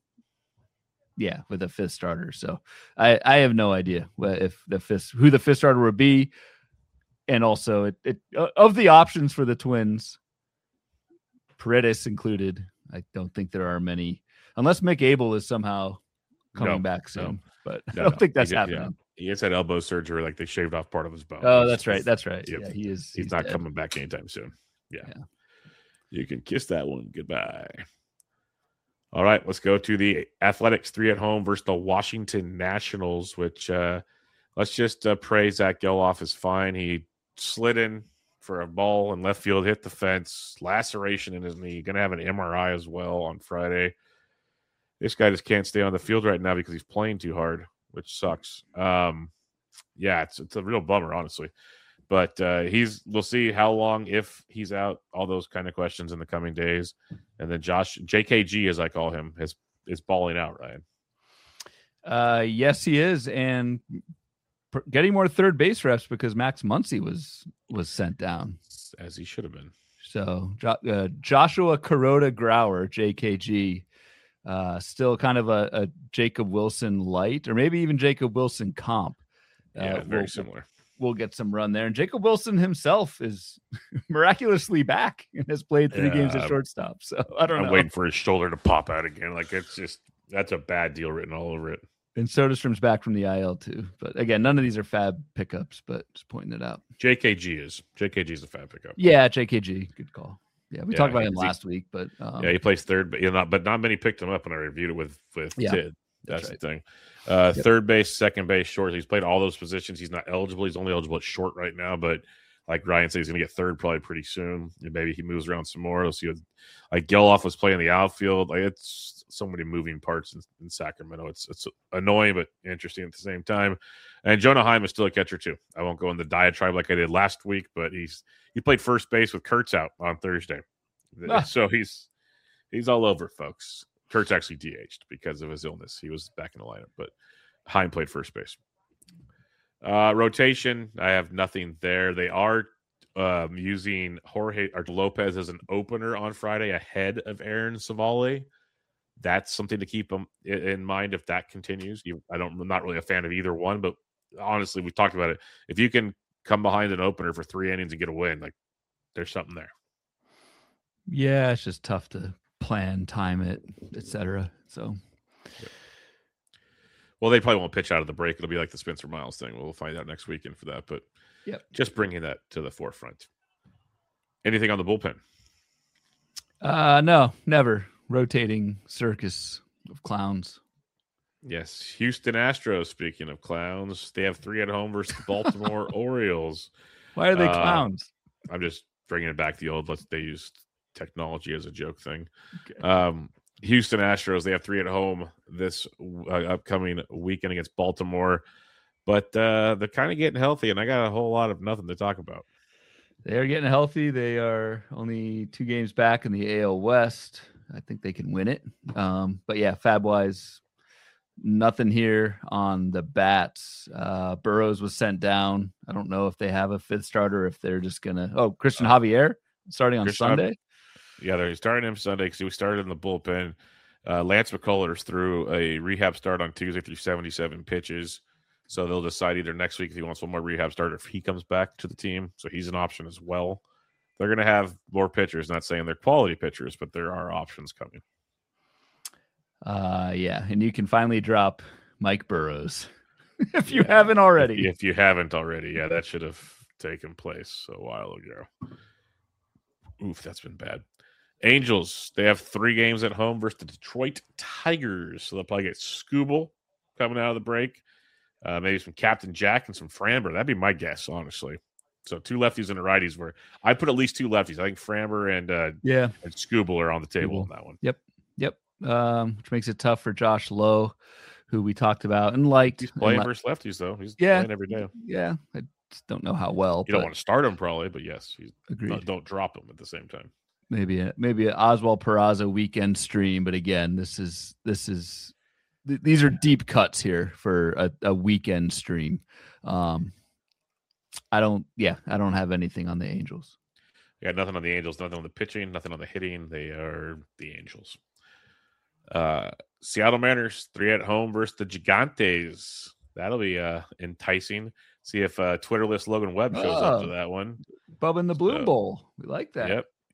yeah, with a fifth starter. So I, I have no idea if the fifth, who the fifth starter would be. And also, it, it of the options for the Twins, Paredes included. I don't think there are many, unless Mick Abel is somehow coming no, back soon. No. But No, I don't no. think that's he, happening. Yeah. He has had elbow surgery, like they shaved off part of his bone. Oh, he's, that's right. That's right. Yeah, yeah he is. He's, he's not dead. coming back anytime soon. Yeah. yeah. You can kiss that one goodbye. All right, let's go to the Athletics three at home versus the Washington Nationals, which uh, let's just uh, pray Zach Geloff is fine. He slid in for a ball in left field, hit the fence, laceration in his knee, going to have an M R I as well on Friday. This guy just can't stay on the field right now because he's playing too hard, which sucks. Um, yeah, it's it's a real bummer, honestly. But uh, he's we'll see how long, if he's out, all those kind of questions in the coming days. And then Josh, J K G, as I call him, is, is balling out, Ryan. Uh, yes, he is. And pr- getting more third base reps because Max Muncy was was sent down. As he should have been. So uh, Joshua Kuroda Grauer, J K G, uh, still kind of a, a Jacob Wilson light, or maybe even Jacob Wilson comp. Yeah, uh, very we'll, similar. We'll get some run there. And Jacob Wilson himself is miraculously back and has played three yeah, games at shortstop. So I don't I'm know. I'm waiting for his shoulder to pop out again. Like, it's just, that's a bad deal written all over it. And Soderstrom's back from the I L too. But again, none of these are fab pickups, but just pointing it out. J K G is. J K G is a fab pickup. Yeah, J K G. Good call. Yeah, we yeah, talked about him he, last week, but um, yeah, he plays third, but you know, but not many picked him up when I reviewed it with with yeah, Tid. That's, that's right. the thing. Uh, yep. Third base, second base, short. He's played all those positions. He's not eligible. He's only eligible at short right now, but like Ryan said, he's going to get third probably pretty soon. And maybe he moves around some more. We'll see. What, like Geloff was playing the outfield. Like, it's so many moving parts in, in Sacramento. It's it's annoying but interesting at the same time. And Jonah Heim is still a catcher too. I won't go in the diatribe like I did last week, but he's he played first base with Kurtz out on Thursday, ah. so he's he's all over, folks. Kurtz actually D H'd because of his illness. He was back in the lineup, but Heim played first base. Uh, rotation, I have nothing there. They are um, using Jorge or Lopez as an opener on Friday ahead of Aaron Savale. That's something to keep them in mind if that continues. You, I don't, I'm not really a fan of either one, but honestly, we talked about it. If you can come behind an opener for three innings and get a win, like there's something there. Yeah, it's just tough to plan, time it, et cetera. So. Yeah. Well, they probably won't pitch out of the break. It'll be like the Spencer Miles thing. We'll find out next weekend for that. But yep. just bringing that to the forefront. Anything on the bullpen? Uh, no, never. Rotating circus of clowns. Yes. Houston Astros, speaking of clowns, they have three at home versus the Baltimore Orioles. Why are they uh, clowns? I'm just bringing it back to the old, let's, they used technology as a joke thing. Okay. Um, Houston Astros, they have three at home this uh, upcoming weekend against Baltimore, but uh, they're kind of getting healthy, and I got a whole lot of nothing to talk about. They are getting healthy. They are only two games back in the A L West. I think they can win it. Um, but yeah, fab-wise, nothing here on the bats. Uh, Burrows was sent down. I don't know if they have a fifth starter, if they're just going to – oh, Christian Javier starting on Christian Sunday? Yeah, they're starting him Sunday because he was started in the bullpen. Uh, Lance McCullers threw a rehab start on Tuesday through seventy-seven pitches. So they'll decide either next week if he wants one more rehab start or if he comes back to the team. So he's an option as well. They're going to have more pitchers. Not saying they're quality pitchers, but there are options coming. Uh, yeah, and you can finally drop Mike Burrows if you yeah. haven't already. If, if you haven't already, yeah, that should have taken place a while ago. Oof, that's been bad. Angels, they have three games at home versus the Detroit Tigers. So they'll probably get Skubal coming out of the break. Uh, maybe some Captain Jack and some Framber. That'd be my guess, honestly. So two lefties and a righties where I put at least two lefties. I think Framber and uh, yeah, and Skubal are on the table Skubal. on that one. Yep, yep. Um, which makes it tough for Josh Lowe, who we talked about and liked. He's playing li- versus lefties, though. He's yeah, playing every day. Yeah, I just don't know how well. You don't want to start him, probably, but yes, he's, agreed. Don't, don't drop him at the same time. Maybe a, maybe an Oswald Peraza weekend stream, but again, this is this is th- these are deep cuts here for a, a weekend stream. Um, I don't, yeah, I don't have anything on the Angels. Yeah, nothing on the Angels, nothing on the pitching, nothing on the hitting. They are the Angels. Uh, Seattle Mariners three at home versus the Gigantes. That'll be uh, enticing. See if uh, Twitterless Logan Webb shows oh, up to that one. Bub in the Bloom so, Bowl. We like that. Yep.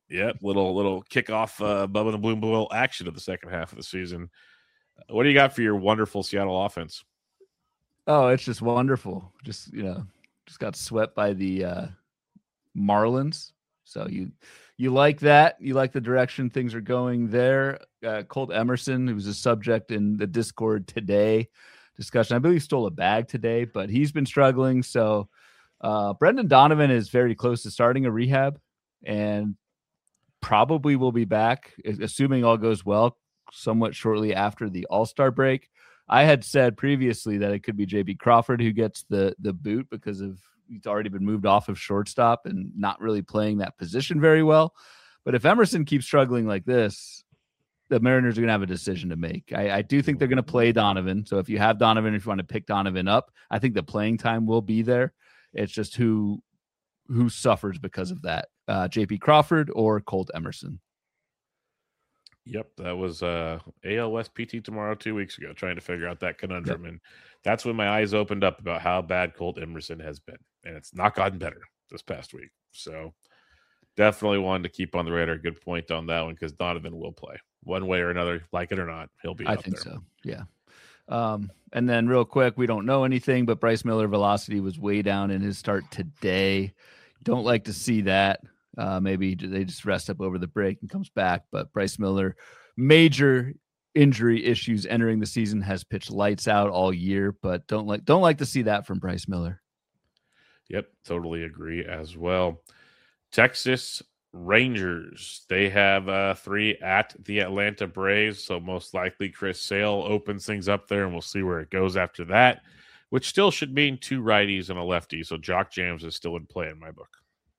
Yep, little little kickoff uh, Bubba the Bloom Bowl action of the second half of the season. What do you got for your wonderful Seattle offense? Oh, it's just wonderful. Just, you know, just got swept by the uh, Marlins. So you you like that. You like the direction things are going there. Uh, Colt Emerson, who was a subject in the Discord today discussion, I believe he stole a bag today, but he's been struggling. So uh, Brendan Donovan is very close to starting a rehab and probably will be back, assuming all goes well, somewhat shortly after the All-Star break. I had said previously that it could be J B Crawford who gets the the boot because of he's already been moved off of shortstop and not really playing that position very well. But if Emerson keeps struggling like this, the Mariners are going to have a decision to make. I, I do think they're going to play Donovan. So if you have Donovan, if you want to pick Donovan up, I think the playing time will be there. It's just who who suffers because of that, uh, J P Crawford or Colt Emerson. Yep, that was uh, A L West P T tomorrow two weeks ago, trying to figure out that conundrum. Yep. And that's when my eyes opened up about how bad Colt Emerson has been. And it's not gotten better this past week. So definitely wanted to keep on the radar. Good point on that one, because Donovan will play one way or another, like it or not. He'll be I out think there. so, yeah. Um, and then real quick, we don't know anything, but Bryce Miller velocity was way down in his start today. Don't like to see that. Uh, maybe they just rest up over the break and comes back. But Bryce Miller, major injury issues entering the season, has pitched lights out all year, but don't like don't like to see that from Bryce Miller. Yep, totally agree as well. Texas Rangers, they have uh, three at the Atlanta Braves, so most likely Chris Sale opens things up there, and we'll see where it goes after that, which still should mean two righties and a lefty, so Jock Jams is still in play in my book.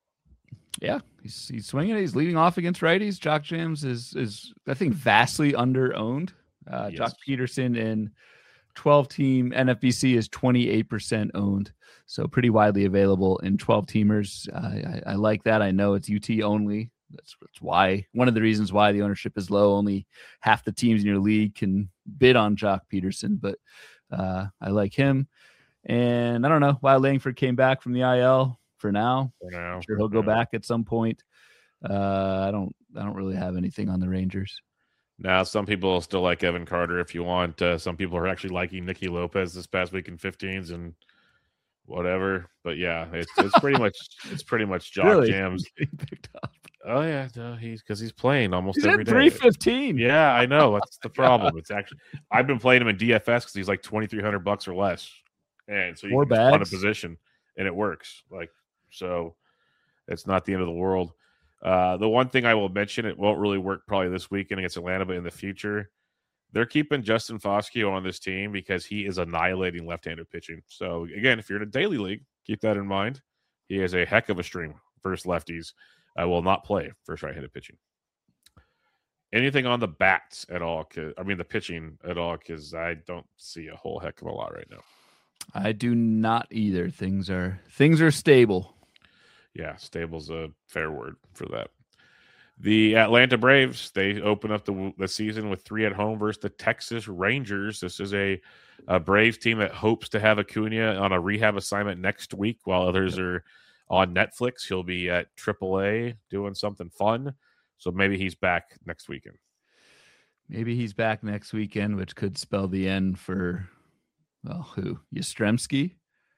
Yeah, he's he's swinging. He's leading off against righties. Jock Jams is is I think vastly under owned. Uh, yes. Jock Peterson in twelve team N F B C is twenty-eight percent owned, so pretty widely available in twelve teamers. Uh, I, I like that. I know it's U T only. That's, that's why one of the reasons why the ownership is low. Only half the teams in your league can bid on Jock Peterson, but uh, I like him. And I don't know why Langford came back from the I L. For now, for now, I'm sure he'll go yeah. back at some point. Uh, I don't, I don't really have anything on the Rangers. Now, some people still like Evan Carter if you want. Uh, some people are actually liking Nicky Lopez this past week in fifteens and whatever. But yeah, it's it's pretty much it's pretty much Jock really? Jams. Picked up. Oh yeah, no, he's because he's playing almost he's every day. three fifteen. Yeah, I know. That's the problem. It's actually I've been playing him in D F S because he's like twenty three hundred bucks or less, and so you Four can just run a bags. position and it works. Like. So it's not the end of the world. Uh, the one thing I will mention, it won't really work probably this weekend against Atlanta, but in the future, they're keeping Justin Foscue on this team because he is annihilating left-handed pitching. So again, if you're in a daily league, keep that in mind. He has a heck of a stream versus lefties. I will not play versus right-handed pitching. Anything on the bats at all? I mean, the pitching at all, because I don't see a whole heck of a lot right now. I do not either. Things are things are stable. Yeah, stable's a fair word for that. The Atlanta Braves, they open up the, the season with three at home versus the Texas Rangers. This is a, a Braves team that hopes to have Acuna on a rehab assignment next week while others are on Netflix. He'll be at triple A doing something fun. So maybe he's back next weekend. Maybe he's back next weekend, which could spell the end for, well, who? Yastrzemski?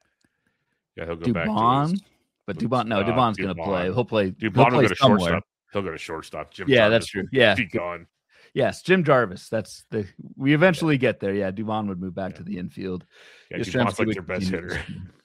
Yeah, he'll go Dubon? back to his... But Dubon, no, Dubon's uh, going to play. He'll play. Dubon he'll will play go to somewhere. shortstop. He'll go to shortstop. Jim yeah, Jarvis that's true. Yeah, be gone. Yes, Jim Jarvis. That's the. We eventually yeah. get there. Yeah, Dubon would move back yeah. to the infield. Yeah, Dubon's like their best hitter.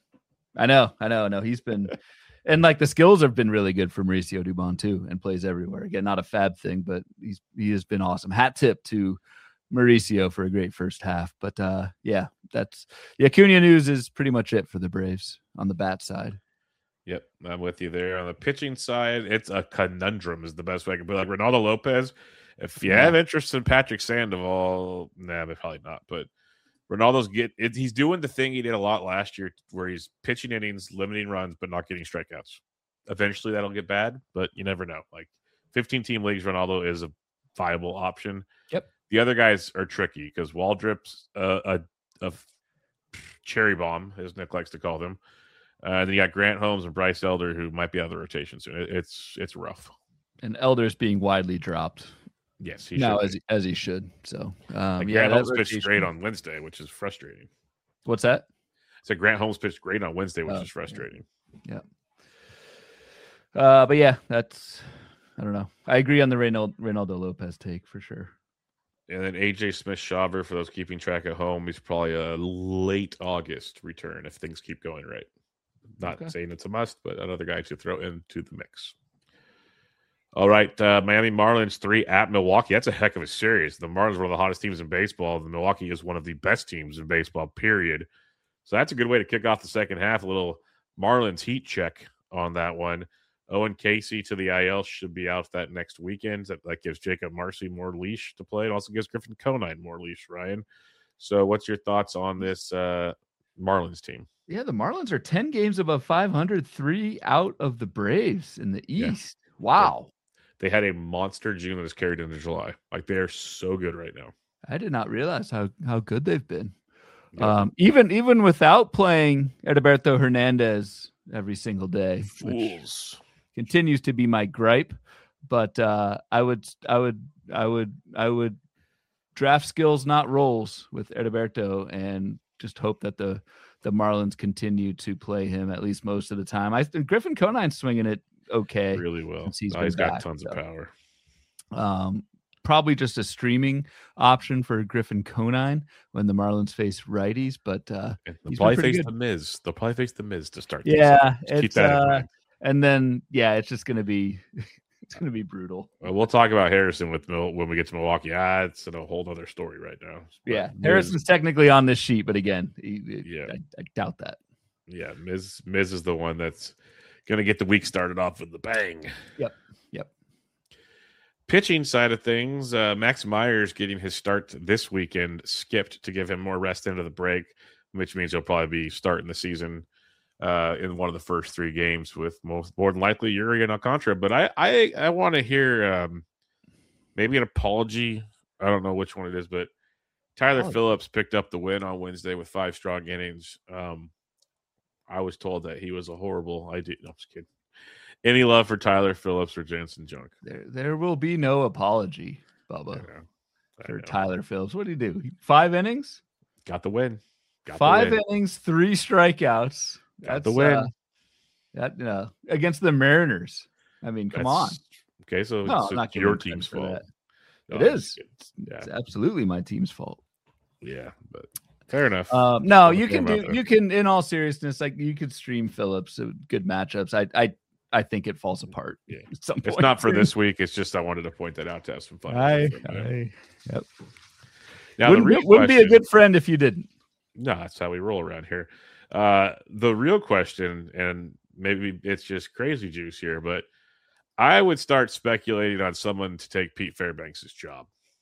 I know. I know. No, he's been, and like the skills have been really good for Mauricio Dubon too, and plays everywhere. Again, not a fab thing, but he's he has been awesome. Hat tip to Mauricio for a great first half. But uh, yeah, that's the Acuna news is pretty much it for the Braves on the bat side. Yep, I'm with you there. On the pitching side, it's a conundrum is the best way I can put it. Like Ronaldo Lopez, if you yeah. have interest in Patrick Sandoval, nah, but probably not. But Ronaldo's get it, he's doing the thing he did a lot last year where he's pitching innings, limiting runs, but not getting strikeouts. Eventually that'll get bad, but you never know. Like fifteen-team leagues, Ronaldo is a viable option. Yep. The other guys are tricky because Waldrop's uh, a, a cherry bomb, as Nick likes to call them. Uh, then you got Grant Holmes and Bryce Elder, who might be out of the rotation soon. It, it's it's rough. And Elder's being widely dropped. Yes, he now should as he, as he should. So um, like yeah, Grant Holmes rotation... pitched straight on Wednesday, which is frustrating. What's that? So Grant Holmes pitched great on Wednesday, which oh, is frustrating. Yeah. yeah. Uh, but yeah, that's I don't know. I agree on the Reynaldo, Reynaldo Lopez take for sure. And then A J Smith-Shawver, for those keeping track at home, he's probably a late August return if things keep going right. Not okay. saying it's a must, but another guy to throw into the mix. All right, uh, Miami Marlins three at Milwaukee. That's a heck of a series. The Marlins are one of the hottest teams in baseball. The Milwaukee is one of the best teams in baseball, period. So that's a good way to kick off the second half. A little Marlins heat check on that one. Owen Casey to the I L should be out that next weekend. That, that gives Jacob Marcy more leash to play. It also gives Griffin Conine more leash, Ryan. So what's your thoughts on this uh, Marlins team? Yeah, the Marlins are ten games above five hundred, three out of the Braves in the East. Yeah. Wow. They had a monster June that is carried into July. Like, they're so good right now. I did not realize how, how good they've been. Yeah. Um, even even without playing Edilberto Hernandez every single day. Fools. Continues to be my gripe, but uh, I would, I would, I would, I would draft skills, not roles, with Edilberto, and just hope that the the Marlins continue to play him at least most of the time. I think Griffin Conine's swinging it okay, really well. He's, oh, he's got back, tons so. of power. Um, probably just a streaming option for Griffin Conine when the Marlins face righties, but uh, they'll probably face good. the Miz. They'll probably face the Miz to start. Yeah, keep that uh, in mind. And then, yeah, it's just going to be, it's going to be brutal. Well, we'll talk about Harrison with Mil- when we get to Milwaukee. Ah, it's a whole other story right now. But yeah, Miz, Harrison's technically on this sheet, but again, he, yeah, I, I doubt that. Yeah, Miz Miz is the one that's going to get the week started off with the bang. Yep, yep. Pitching side of things, uh, Max Myers getting his start this weekend skipped to give him more rest into the break, which means he'll probably be starting the season Uh, in one of the first three games with most more than likely Yuri and Alcantara. But I I, I want to hear um, maybe an apology. I don't know which one it is, but Tyler oh. Phillips picked up the win on Wednesday with five strong innings. Um, I was told that he was a horrible idea. No, I'm just kidding. Any love for Tyler Phillips or Jensen Junk? There, there will be no apology, Bubba, for know. Tyler Phillips. What did he do? Five innings? Got the win. Got Five the win. innings, three strikeouts. Got That's the win. Uh, that you know, against the Mariners. I mean, come That's, on. Okay, so no, it's not your team's fault. No, it is. It's, yeah. it's absolutely my team's fault. Yeah, but fair enough. Um, no, you can do. That. You can, in all seriousness, like you could stream Phillips. Good matchups. I, I, I think it falls apart. Yeah, at some point. It's not for this week. It's just I wanted to point that out to have some fun. I, I, yep. Now, wouldn't, the real be, wouldn't question, be a good friend if you didn't. No, that's how we roll around here. Uh, the real question, and maybe it's just crazy juice here, but I would start speculating on someone to take Pete Fairbanks' job.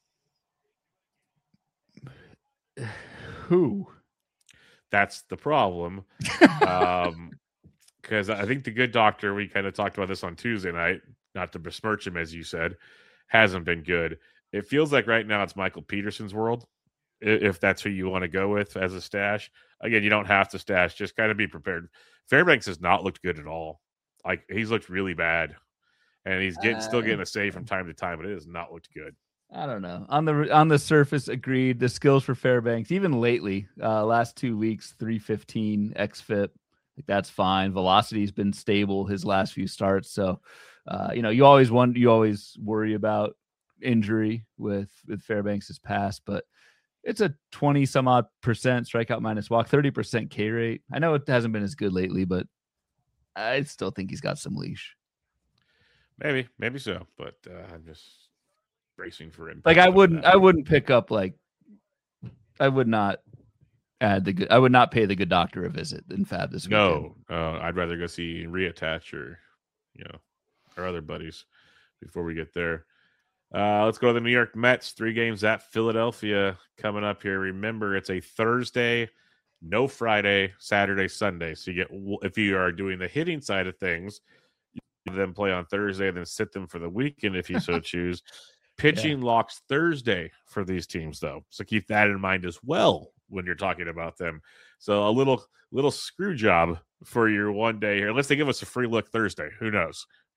Who? That's the problem. um, because I think the good doctor, we kind of talked about this on Tuesday night, not to besmirch him, as you said, hasn't been good. It feels like right now it's Michael Peterson's world, if that's who you want to go with as a stash. Again, you don't have to stash. Just kind of be prepared. Fairbanks has not looked good at all. Like, he's looked really bad. And he's getting uh, still getting a save from time to time, but it has not looked good. I don't know. On the on the surface, agreed. The skills for Fairbanks, even lately, uh, last two weeks, three fifteen X F I P. Like, that's fine. Velocity's been stable his last few starts. So, uh, you know, you always want you always worry about injury with with Fairbanks' past, but it's a twenty some odd percent strikeout minus walk, thirty percent K rate. I know it hasn't been as good lately, but I still think he's got some leash. Maybe, maybe so, but uh, I'm just bracing for him. Like, I wouldn't, I wouldn't pick up like, I would not add the good. I would not pay the good doctor a visit in Fab this weekend. No, uh, I'd rather go see Reattach or, you know, our other buddies before we get there. Uh, let's go to the New York Mets. Three games at Philadelphia coming up here. Remember, it's a Thursday, no Friday, Saturday, Sunday. So you get, if you are doing the hitting side of things, you then play on Thursday and then sit them for the weekend if you so choose. Pitching yeah. locks Thursday for these teams, though. So keep that in mind as well when you're talking about them. So a little little screw job for your one day here, unless they give us a free look Thursday. Who knows?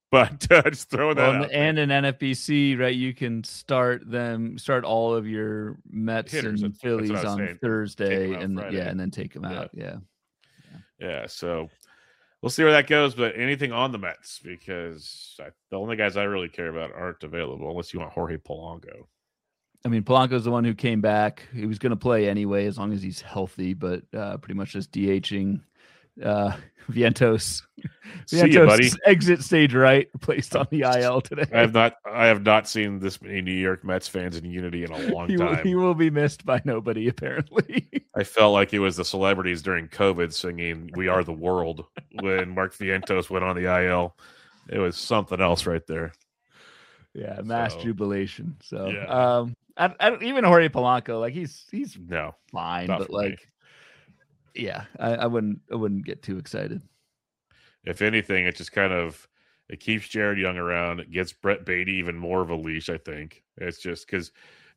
But uh, just throwing that well, out. And there. in N F B C, right, you can start them, start all of your Mets Hitters, and that's, Phillies that's on saying. Thursday, and Friday. yeah, and then take them out. Yeah. yeah, yeah. So we'll see where that goes. But anything on the Mets, because I, the only guys I really care about aren't available, unless you want Jorge Polanco. I mean, Polanco's the one who came back. He was going to play anyway as long as he's healthy, but uh, pretty much just DHing uh, Vientos. See you, buddy. Exit stage right, placed on the I L today. I have not, I have not seen this many New York Mets fans in unity in a long he time. Will, he will be missed by nobody, apparently. I felt like it was the celebrities during COVID singing "We Are the World" when Mark Vientos went on the I L. It was something else right there. Yeah, mass so, jubilation. So, yeah. um, I, I don't even Jorge Polanco, like he's he's no fine, but like, me. yeah, I, I wouldn't I wouldn't get too excited. If anything, it just kind of it keeps Jared Young around. It gets Brett Beatty even more of a leash. I think it's just because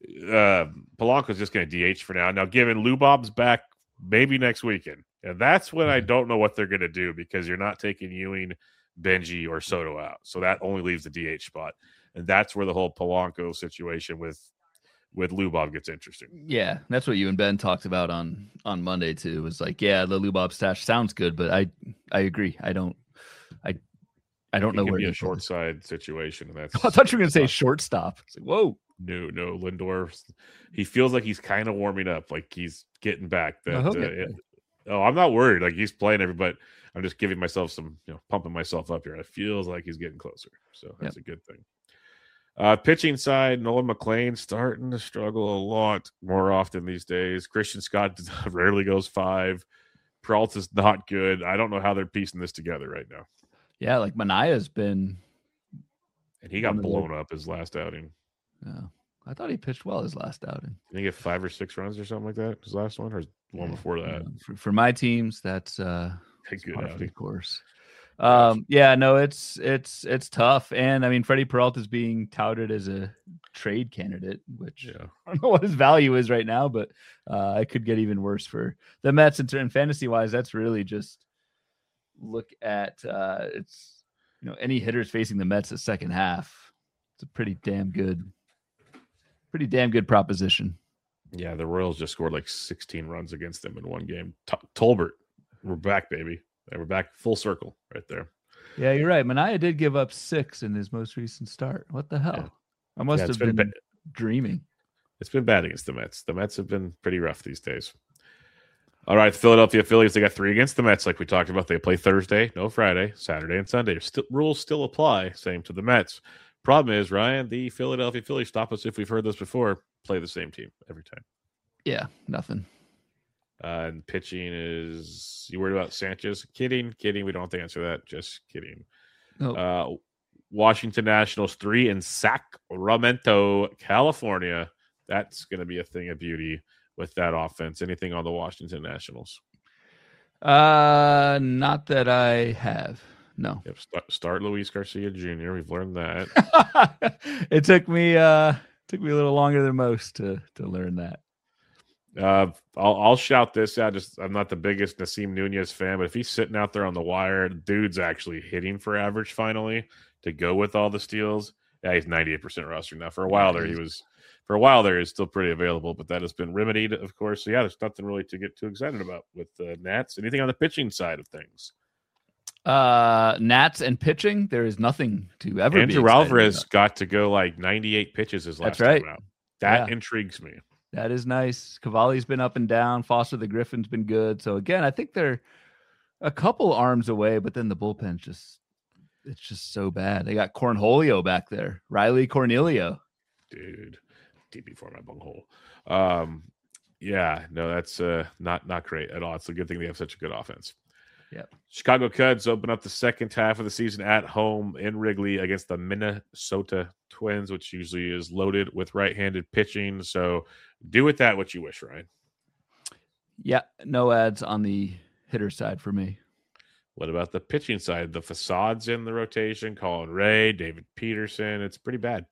uh, Polanco's just going to D H for now. Now, given Lubob's back maybe next weekend, and that's when mm-hmm. I don't know what they're going to do because you're not taking Ewing, Benji, or Soto out, so that only leaves the D H spot, and that's where the whole Polanco situation with. with Lubob gets interesting. Yeah, that's what you and Ben talked about on on Monday too. It was like, yeah, the Lubob stash sounds good, but I I agree. I don't I I don't it know can where be a goes. short side situation. And that's I thought you were gonna say shortstop. It's like, whoa. No, no, Lindor. He feels like he's kind of warming up, like he's getting back. That uh, it, oh, I'm not worried. Like he's playing everybody. I'm just giving myself some, you know, pumping myself up here. It feels like he's getting closer, so that's yep. a good thing. Uh, pitching side, Nolan McLean starting to struggle a lot more often these days. Christian Scott rarely goes five. Peralta's not good. I don't know how they're piecing this together right now. Yeah, like Manaya's been, and he got blown the... up his last outing. Yeah, I thought he pitched well his last outing. Did he get five or six runs or something like that? His last one, or one yeah, before that? Yeah. For, for my teams, that's uh, a good outing, of course. Um, yeah, no, it's it's it's tough, and I mean, Freddie Peralta is being touted as a trade candidate, which yeah. I don't know what his value is right now, but uh, it could get even worse for the Mets. In turn, fantasy wise, that's really just look at uh, it's you know any hitters facing the Mets the second half. It's a pretty damn good, pretty damn good proposition. Yeah, the Royals just scored like sixteen runs against them in one game. T- Tolbert, we're back, baby. They were back full circle right there. Yeah, you're right. Manaya did give up six in his most recent start. What the hell? Yeah. I must yeah, have been, been ba- dreaming. It's been bad against the Mets. The Mets have been pretty rough these days. All right, Philadelphia Phillies, they got three against the Mets like we talked about. They play Thursday, no Friday, Saturday, and Sunday. Still, rules still apply, same to the Mets. Problem is, Ryan, the Philadelphia Phillies, stop us if we've heard this before, play the same team every time. Yeah, nothing. Uh, and pitching is you worried about Sanchez? Kidding, kidding. We don't have to answer that. Just kidding. Nope. Uh, Washington Nationals three in Sacramento, California. That's going to be a thing of beauty with that offense. Anything on the Washington Nationals? Uh, not that I have. No. Yep, start, start Luis Garcia Junior We've learned that. It took me uh took me a little longer than most to to learn that. Uh, I'll I'll shout this out. Just I'm not the biggest Nasim Nunez fan, but if he's sitting out there on the wire, dude's actually hitting for average finally to go with all the steals. Yeah, he's ninety-eight percent roster now. For a while there, he was for a while there, he's still pretty available, but that has been remedied, of course. So yeah, there's nothing really to get too excited about with the uh, Nats. Anything on the pitching side of things? Uh, Nats and pitching, there is nothing to ever. Andrew Alvarez got to go like ninety-eight pitches his last That's right. time out. That yeah. intrigues me. That is nice. Cavalli's been up and down. Foster the Griffin's been good. So again, I think they're a couple arms away, but then the bullpen's just it's just so bad. They got Cornholio back there. Riley Cornelio. Dude. Deep before my bunghole. Um yeah, no, that's uh not not great at all. It's a good thing they have such a good offense. Yep. Chicago Cubs open up the second half of the season at home in Wrigley against the Minnesota Twins, which usually is loaded with right-handed pitching. So do with that what you wish, Ryan. Yeah, no ads on the hitter side for me. What about the pitching side? The facades in the rotation, Colin Ray, David Peterson. It's pretty bad.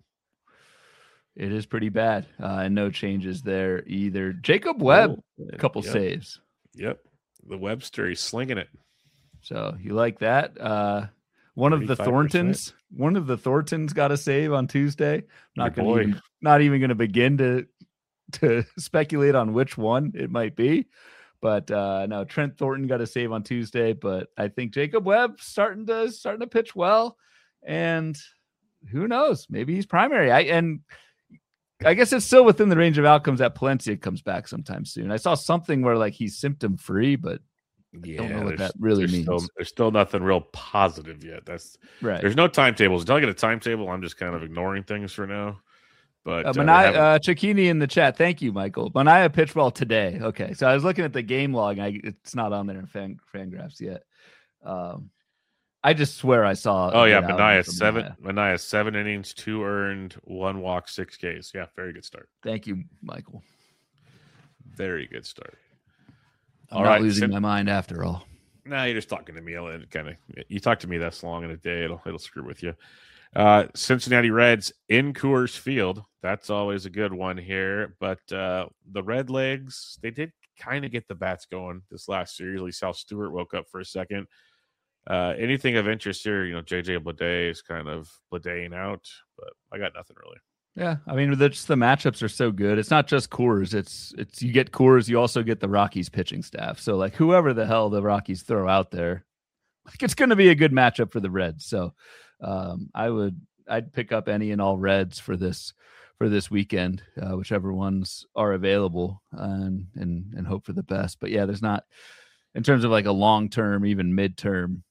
It is pretty bad. Uh, and no changes there either. Jacob Webb, oh, a couple yep. saves. Yep. The Webster, he's slinging it. So you like that. Uh, One of the Thorntons, one of the Thorntons got a save on Tuesday. I'm not going to even, not even going to begin to to speculate on which one it might be. But uh, no, Trent Thornton got a save on Tuesday. But I think Jacob Webb starting to starting to pitch well, and who knows? Maybe he's primary. I and I guess it's still within the range of outcomes that Palencia comes back sometime soon. I saw something where like he's symptom free, but yeah, I don't know what that really there's means. Still, there's still nothing real positive yet. That's right. There's no timetables. Until I get a timetable, I'm just kind of ignoring things for now. But uh, Manaya, uh, Cicchini in the chat. Thank you, Michael. Manaya pitched well today. Okay, so I was looking at the game log. And I, it's not on there in fan, Fangraphs yet. Um, I just swear I saw. Oh yeah, Manaya seven. Manaya seven innings, two earned, one walk, six Ks. Yeah, very good start. Thank you, Michael. Very good start. I'm all not right, losing Sim- my mind after all. No, nah, you're just talking to me. It kind of you talk to me this long in a day, it'll it'll screw with you. Uh, Cincinnati Reds in Coors Field. That's always a good one here. But uh, the Red Legs, they did kind of get the bats going this last series. Sal Stewart woke up for a second. Uh, anything of interest here? You know, J J Bleday is kind of Bledaying out, but I got nothing really. Yeah, I mean, the, just the matchups are so good. It's not just Coors. It's it's you get Coors, you also get the Rockies pitching staff. So like whoever the hell the Rockies throw out there, like it's going to be a good matchup for the Reds. So um, I would I'd pick up any and all Reds for this for this weekend, uh, whichever ones are available, and and and hope for the best. But yeah, there's not in terms of like a long term, even midterm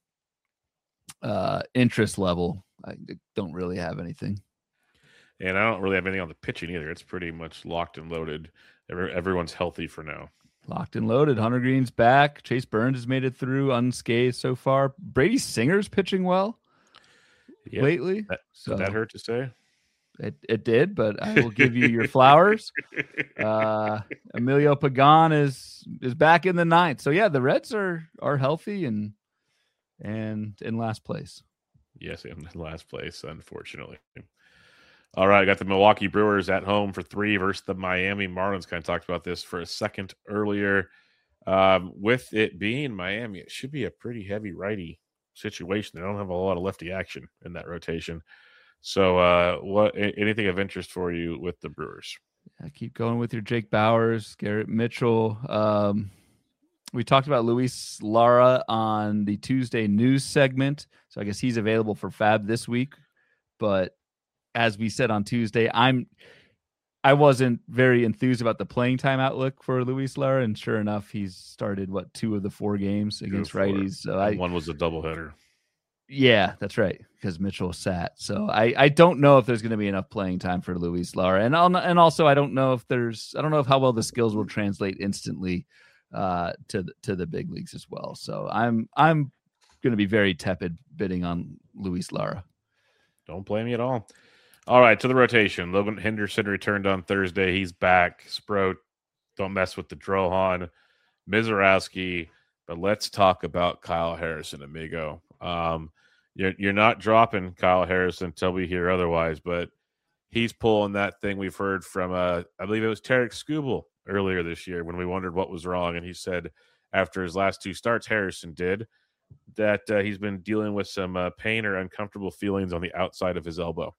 uh, interest level. I don't really have anything. And I don't really have anything on the pitching either. It's pretty much locked and loaded. Every, everyone's healthy for now. Locked and loaded. Hunter Green's back. Chase Burns has made it through unscathed so far. Brady Singer's pitching well yep. lately. That, so did that hurt to say? It it did, but I will give you your flowers. Uh, Emilio Pagan is is back in the ninth. So yeah, the Reds are are healthy and and in last place. Yes, in last place, unfortunately. All right, I got the Milwaukee Brewers at home for three versus the Miami Marlins. Kind of talked about this for a second earlier. Um, with it being Miami, it should be a pretty heavy righty situation. They don't have a lot of lefty action in that rotation. So, uh, what anything of interest for you with the Brewers? I keep going with your Jake Bauers, Garrett Mitchell. Um, we talked about Luis Lara on the Tuesday news segment, so I guess he's available for Fab this week, but as we said on Tuesday, I'm I wasn't very enthused about the playing time outlook for Luis Lara, and sure enough, he's started what two of the four games against righties. So I, one was a doubleheader. Yeah, that's right, because Mitchell sat. So I, I don't know if there's going to be enough playing time for Luis Lara, and I'll, and also I don't know if there's I don't know if how well the skills will translate instantly uh, to the, to the big leagues as well. So I'm I'm going to be very tepid bidding on Luis Lara. Don't blame me at all. All right, to the rotation. Logan Henderson returned on Thursday. He's back. Sproat, don't mess with the Drohan. Mizorowski, but let's talk about Kyle Harrison, amigo. Um, you're, you're not dropping Kyle Harrison until we hear otherwise, but he's pulling that thing we've heard from, uh, I believe it was Tarek Skubal earlier this year when we wondered what was wrong, and he said after his last two starts, Harrison did, that uh, he's been dealing with some uh, pain or uncomfortable feelings on the outside of his elbow.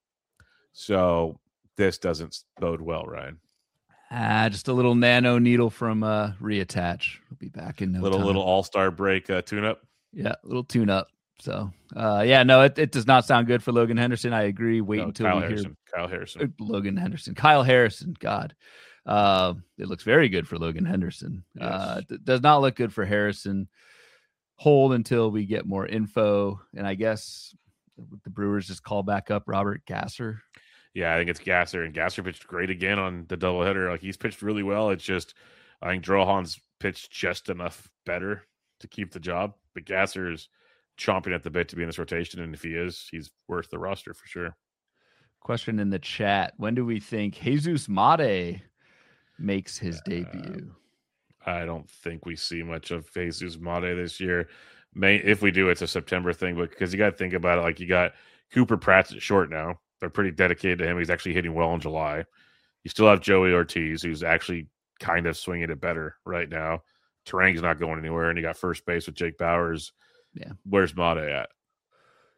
So this doesn't bode well, Ryan. Ah, just a little nano needle from uh, Reattach. We'll be back in no little time. little all-star break uh, tune-up. Yeah, little tune-up. So, uh, yeah, no, it, it does not sound good for Logan Henderson. I agree. Wait no, until Kyle we Harrison. hear Kyle Harrison. Logan Henderson. Kyle Harrison. God, uh, it looks very good for Logan Henderson. Yes. Uh, th- does not look good for Harrison. Hold until we get more info, and I guess the Brewers just call back up Robert Gasser. Yeah, I think it's Gasser, and Gasser pitched great again on the doubleheader. Like he's pitched really well. It's just I think Drohan's pitched just enough better to keep the job, but Gasser is chomping at the bit to be in this rotation, and if he is, he's worth the roster for sure. Question in the chat: when do we think Jesus Mate makes his uh, debut? I don't think we see much of Jesus Mate this year. May if we do, it's a September thing, but because you got to think about it, like you got Cooper Pratt's at short now. They're pretty dedicated to him. He's actually hitting well in July. You still have Joey Ortiz, who's actually kind of swinging it better right now. Terang's not going anywhere, and you got first base with Jake Bauers. Yeah, where's Mate at?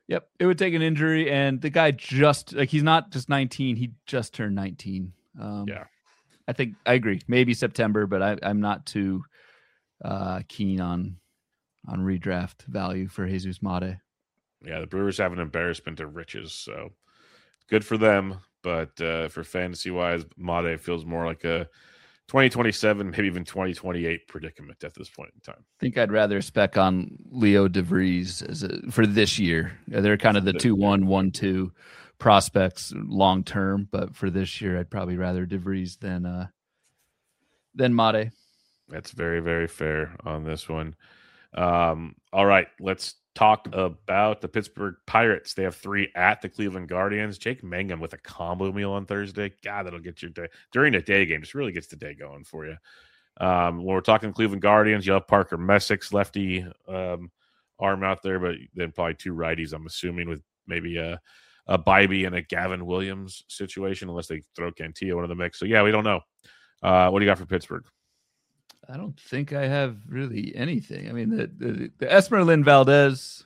Yep, it would take an injury, and the guy just like he's not just nineteen; he just turned nineteen. Um, yeah, I think I agree. Maybe September, but I, I'm not too uh, keen on on redraft value for Jesus Mate. Yeah, the Brewers have an embarrassment of riches, so good for them. But uh, for fantasy wise, Mate feels more like a twenty twenty-seven, maybe even twenty twenty-eight predicament at this point in time. I think I'd rather spec on Leo DeVries as a, for this year. They're kind of the two one, one two prospects long term, but for this year, I'd probably rather DeVries than uh, than Mate. That's very, very fair on this one. Um, all right, let's talk about the Pittsburgh Pirates. They have three at the Cleveland Guardians. Jake Mangum with a combo meal on Thursday. God, that'll get your day during the day game. Just really gets the day going for you. Um, when we're talking Cleveland Guardians, you have Parker Messick's lefty um, arm out there, but then probably two righties, I'm assuming, with maybe a, a Bybee and a Gavin Williams situation, unless they throw Cantillo into the mix. So, yeah, we don't know. Uh, what do you got for Pittsburgh? I don't think I have really anything. I mean, the the, the Esmeralyn Valdez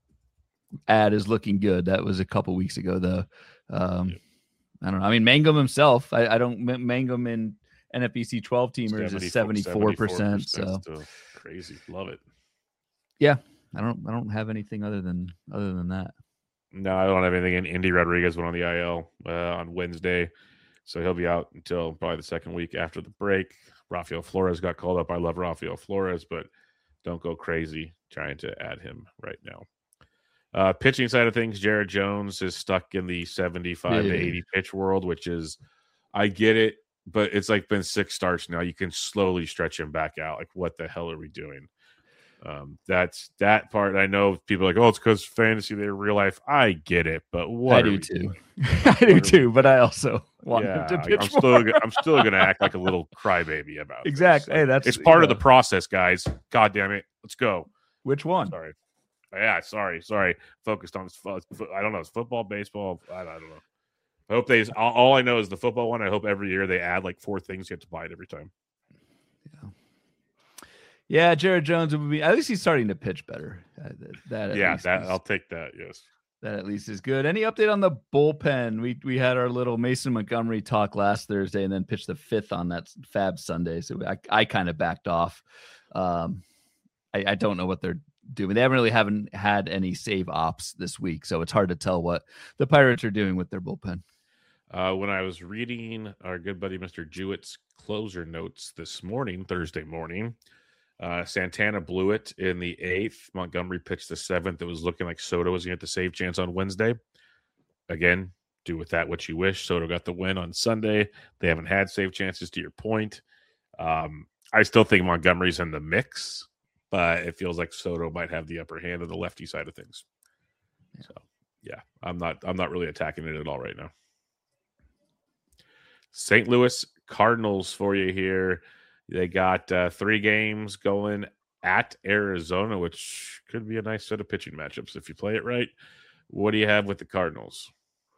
ad is looking good. That was a couple weeks ago, though. Um, yep. I don't know. I mean, Mangum himself, I, I don't Mangum in N F B C twelve teamers is seventy-four percent. So crazy. Love it. Yeah. I don't, I don't have anything other than, other than that. No, I don't have anything in. Indy Rodriguez went on the I L uh, on Wednesday. So he'll be out until probably the second week after the break. Rafael Flores got called up. I love Rafael Flores, but don't go crazy trying to add him right now. Uh, pitching side of things, Jared Jones is stuck in the seventy-five yeah. to eighty pitch world, which is, I get it, but it's like been six starts now. You can slowly stretch him back out. Like, what the hell are we doing? Um, that's that part. I know people are like, oh, it's because fantasy, they're real life. I get it, but what I do too. I do too, but I also want yeah, him to pitch I'm more. still, I'm still gonna act like a little crybaby about exactly. This. Hey, that's it's part yeah. of the process, guys. God damn it, let's go. Which one? Sorry. Yeah, sorry, sorry. Focused on I don't know. It's football, baseball. I, I don't know. I hope they. All, all I know is the football one. I hope every year they add like four things. You have to buy it every time. Yeah. Yeah, Jared Jones would be. At least he's starting to pitch better. Uh, that yeah, that is, I'll take that. Yes, that at least is good. Any update on the bullpen? We we had our little Mason Montgomery talk last Thursday, and then pitched the fifth on that Fab Sunday. So I I kind of backed off. Um, I, I don't know what they're doing. They haven't really haven't had any save ops this week, so it's hard to tell what the Pirates are doing with their bullpen. Uh, when I was reading our good buddy Mister Jewett's closer notes this morning, Thursday morning. Uh, Santana blew it in the eighth. Montgomery pitched the seventh. It was looking like Soto was going to get the save chance on Wednesday. Again, do with that what you wish. Soto got the win on Sunday. They haven't had save chances, to your point. Um, I still think Montgomery's in the mix, but it feels like Soto might have the upper hand on the lefty side of things. Yeah. So, yeah, I'm not. I'm not really attacking it at all right now. Saint Louis Cardinals for you here. They got uh, three games going at Arizona, which could be a nice set of pitching matchups if you play it right. What do you have with the Cardinals?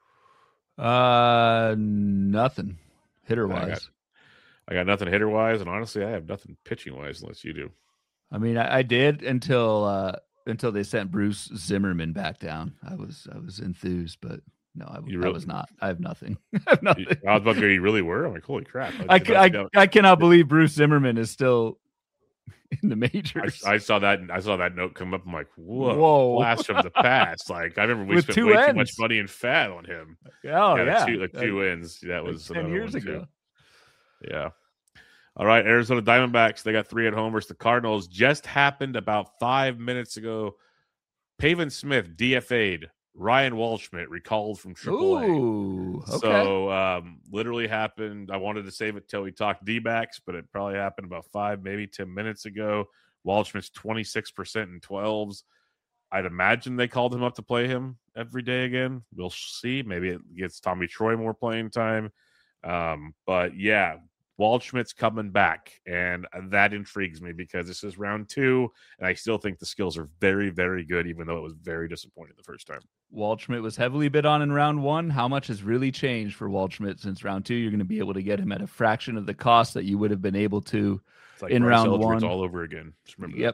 Uh, nothing hitter wise. I got, I got nothing hitter wise, and honestly, I have nothing pitching wise unless you do. I mean, I, I did until uh, until they sent Bruce Zimmerman back down. I was I was enthused, but. No, I, really, I was not. I have nothing. I have nothing. I was about to go, you really were? I'm like, holy crap. I, I, I, I cannot believe Bruce Zimmerman is still in the majors. I, I saw that I saw that note come up. I'm like, whoa, whoa. Blast from the past. Like, I remember we With spent way ends. too much money and fat on him. Oh, yeah. yeah. The two, the two like, ends. That was like ten years one, ago. Too. Yeah. All right, Arizona Diamondbacks. They got three at home versus the Cardinals. Just happened about five minutes ago. Pavin Smith D F A'd. Ryan Waldschmidt recalled from triple A. Ooh, okay. So um, literally happened. I wanted to save it till we talked D-backs, but it probably happened about five, maybe ten minutes ago. Waldschmidt's twenty-six percent in twelves. I'd imagine they called him up to play him every day again. We'll see. Maybe it gets Tommy Troy more playing time. Um, but yeah, Waldschmidt's coming back, and that intrigues me because this is round two, and I still think the skills are very, very good, even though it was very disappointing the first time. Waldschmidt was heavily bid on in round one. How much has really changed for Waldschmidt since round two? You're going to be able to get him at a fraction of the cost that you would have been able to it's like in Bryce round Eldridge one. All over again. Just remember yep. that.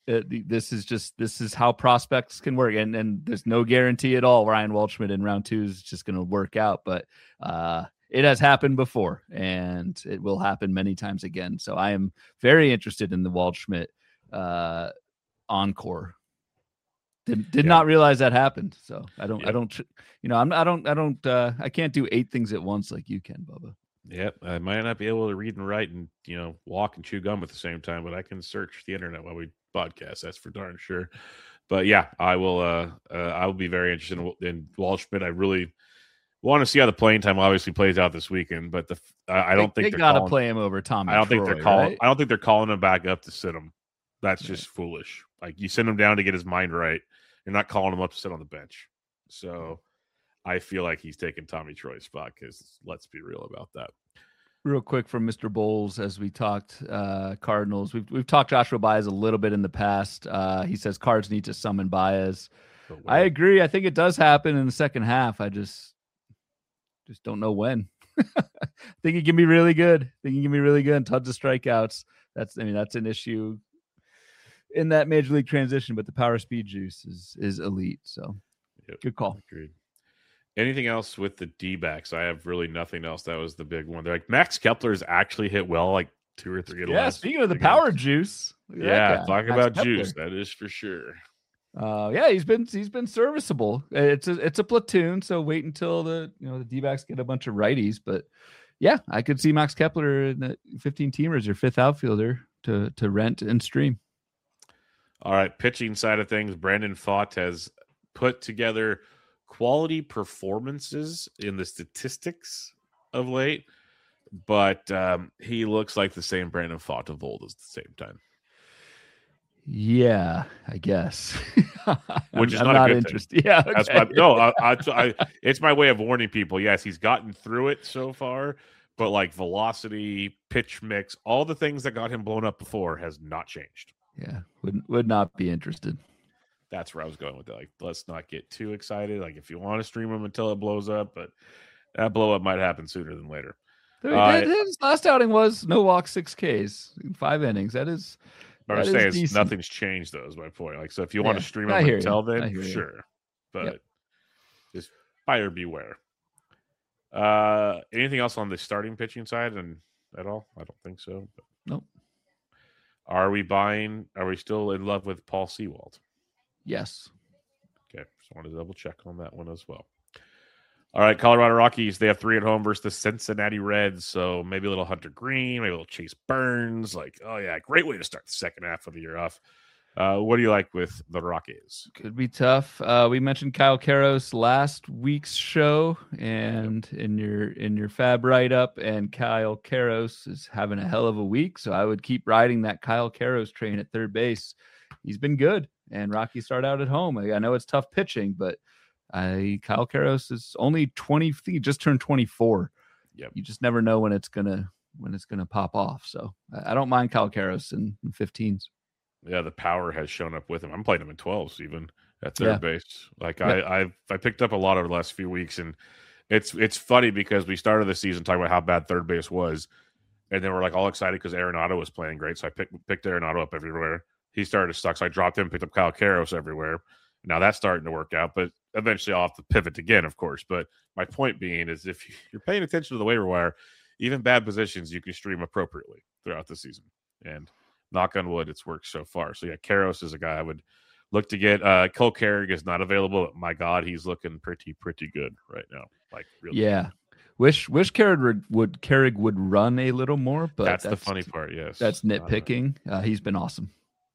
Uh, this is just this is how prospects can work, and and there's no guarantee at all Ryan Waldschmidt in round two is just going to work out, but uh, it has happened before, and it will happen many times again. So I am very interested in the Waldschmidt uh, encore. Did, did yeah. not realize that happened. So I don't yep. I don't you know I'm I don't I don't uh, I can't do eight things at once like you can, Bubba. Yep, I might not be able to read and write and you know walk and chew gum at the same time, but I can search the internet while we podcast. That's for darn sure. But yeah, I will. Uh, uh, I will be very interested in, in Waldschmidt. I really want to see how the playing time obviously plays out this weekend. But the I, I don't they, think they got to play him over Tommy. I don't Troy, think they're calling. Right? I don't think they're calling him back up to sit him. That's right. just foolish. Like you send him down to get his mind right. You're not calling him up to sit on the bench. So I feel like he's taking Tommy Troy's spot because let's be real about that. Real quick from Mister Bowles, as we talked uh, Cardinals, we've we've talked Joshua Baez a little bit in the past. Uh, he says Cards need to summon Baez. I agree. I think it does happen in the second half. I just just don't know when. I think he can be really good. I think he can be really good and tons of strikeouts. That's I mean that's an issue in that major league transition, but the power speed juice is is elite. So yep. Good call. Agreed. Anything else with the D-backs? I have really nothing else. That was the big one. They're like Max Kepler's actually hit well, like two or three. Yeah, speaking of the power juice. Yeah, talk Max about Kepler. Juice. That is for sure. Uh, yeah, he's been he's been serviceable. It's a it's a platoon, so wait until the you know the D-backs get a bunch of righties. But yeah, I could see Max Kepler in the fifteen teamers or fifth outfielder to to rent and stream. All right, pitching side of things, Brandon Pfaadt has put together quality performances in the statistics of late, but um, he looks like the same Brandon Pfaadt of old at the same time. Yeah, I guess. Which is I'm not, not a good interested. Thing. Yeah, okay. That's my, no, I, I, I, it's my way of warning people. Yes, he's gotten through it so far, but like velocity, pitch mix, all the things that got him blown up before has not changed. Yeah, would would not be interested. That's where I was going with that. Like, let's not get too excited. Like, if you want to stream him until it blows up, but that blow up might happen sooner than later. Dude, uh, his last outing was no walks, six Ks, five innings. That is. What I'm saying is nothing's changed, though, is my point. Like, so if you yeah, want to stream him until you. then, sure. You. But yep. just buyer beware. Uh, anything else on the starting pitching side and at all? I don't think so. But. Nope. Are we buying? Are we still in love with Paul Sewald? Yes. Okay. Just wanted to double check on that one as well. All right. Colorado Rockies. They have three at home versus the Cincinnati Reds. So maybe a little Hunter Green, maybe a little Chase Burns. Like, oh, yeah. Great way to start the second half of the year off. Uh, what do you like with the Rockies? Could be tough. Uh, we mentioned Kyle Karros last week's show and in your in your Fab write-up, and Kyle Karros is having a hell of a week. So I would keep riding that Kyle Karros train at third base. He's been good. And Rockies start out at home. I know it's tough pitching, but I Kyle Karros is only twenty. I think he just turned twenty-four. Yep. You just never know when it's gonna when it's gonna pop off. So I, I don't mind Kyle Karros in, in fifteens. Yeah, the power has shown up with him. I'm playing him in twelves even at third yeah. base. Like yeah. I, I've I picked up a lot over the last few weeks, and it's it's funny because we started the season talking about how bad third base was, and then we're like all excited because Arenado was playing great. So I picked picked Arenado up everywhere. He started to suck, so I dropped him, picked up Kyle Karros everywhere. Now that's starting to work out, but eventually I'll have to pivot again, of course. But my point being is if you're paying attention to the waiver wire, even bad positions, you can stream appropriately throughout the season. And knock on wood, it's worked so far. So yeah, Karros is a guy I would look to get. Uh, Cole Carrig is not available. But my God, he's looking pretty, pretty good right now. Like really yeah. Good. Wish wish Carrig would, would Carrig would run a little more, but that's, that's the funny part. Yes, that's nitpicking. Uh, he's been awesome.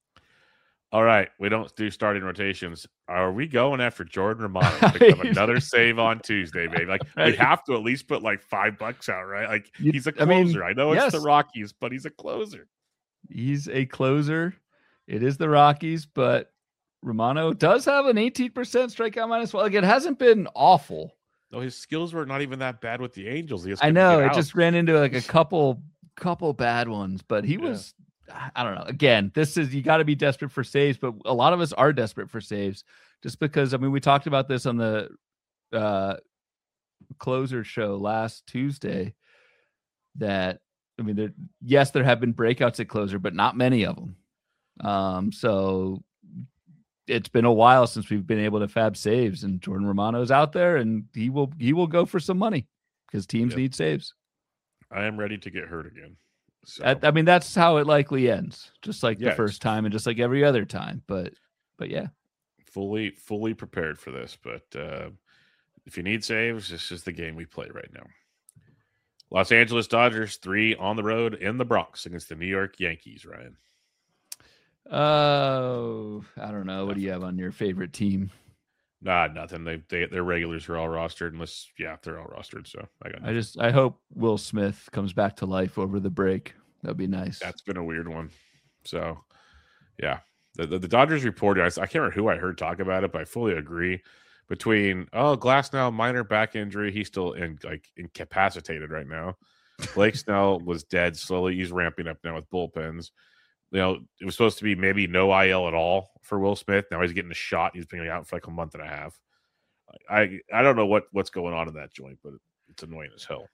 All right, we don't do starting rotations. Are we going after Jordan Romano? Pick up another save on Tuesday, baby. Like right. we have to at least put like five bucks out, right? Like you, he's a closer. I, mean, I know it's yes. the Rockies, but he's a closer. He's a closer. It is the Rockies, but Romano does have an eighteen percent strikeout minus one. Like it hasn't been awful. No, his skills were not even that bad with the Angels. He I know it just ran into like a couple, couple bad ones, but he yeah. was. I don't know. Again, this is you got to be desperate for saves, but a lot of us are desperate for saves just because. I mean, we talked about this on the uh, closer show last Tuesday. That I mean, there, yes, there have been breakouts at closer, but not many of them. Um, so it's been a while since we've been able to fab saves, and Jordan Romano's out there, and he will he will go for some money because teams yep. need saves. I am ready to get hurt again. So. I, I mean, that's how it likely ends, just like yeah, the first time and just like every other time. But, but yeah, fully, fully prepared for this. But uh, if you need saves, this is the game we play right now. Los Angeles Dodgers three on the road in the Bronx against the New York Yankees. Ryan. Oh, uh, I don't know. Nothing. What do you have on your favorite team? Nah, nothing. They, they their regulars are all rostered, unless yeah, they're all rostered. So I got. Nothing. I just I hope Will Smith comes back to life over the break. That'd be nice. That's been a weird one. So, yeah, the the, the Dodgers reported. I, I can't remember who I heard talk about it, but I fully agree. Between oh, Glasnow minor back injury, he's still in like incapacitated right now. Blake Snell was dead slowly. He's ramping up now with bullpens. You know, it was supposed to be maybe no I L at all for Will Smith. Now he's getting a shot. He's been out for like a month and a half. I I don't know what, what's going on in that joint, but it's annoying as hell.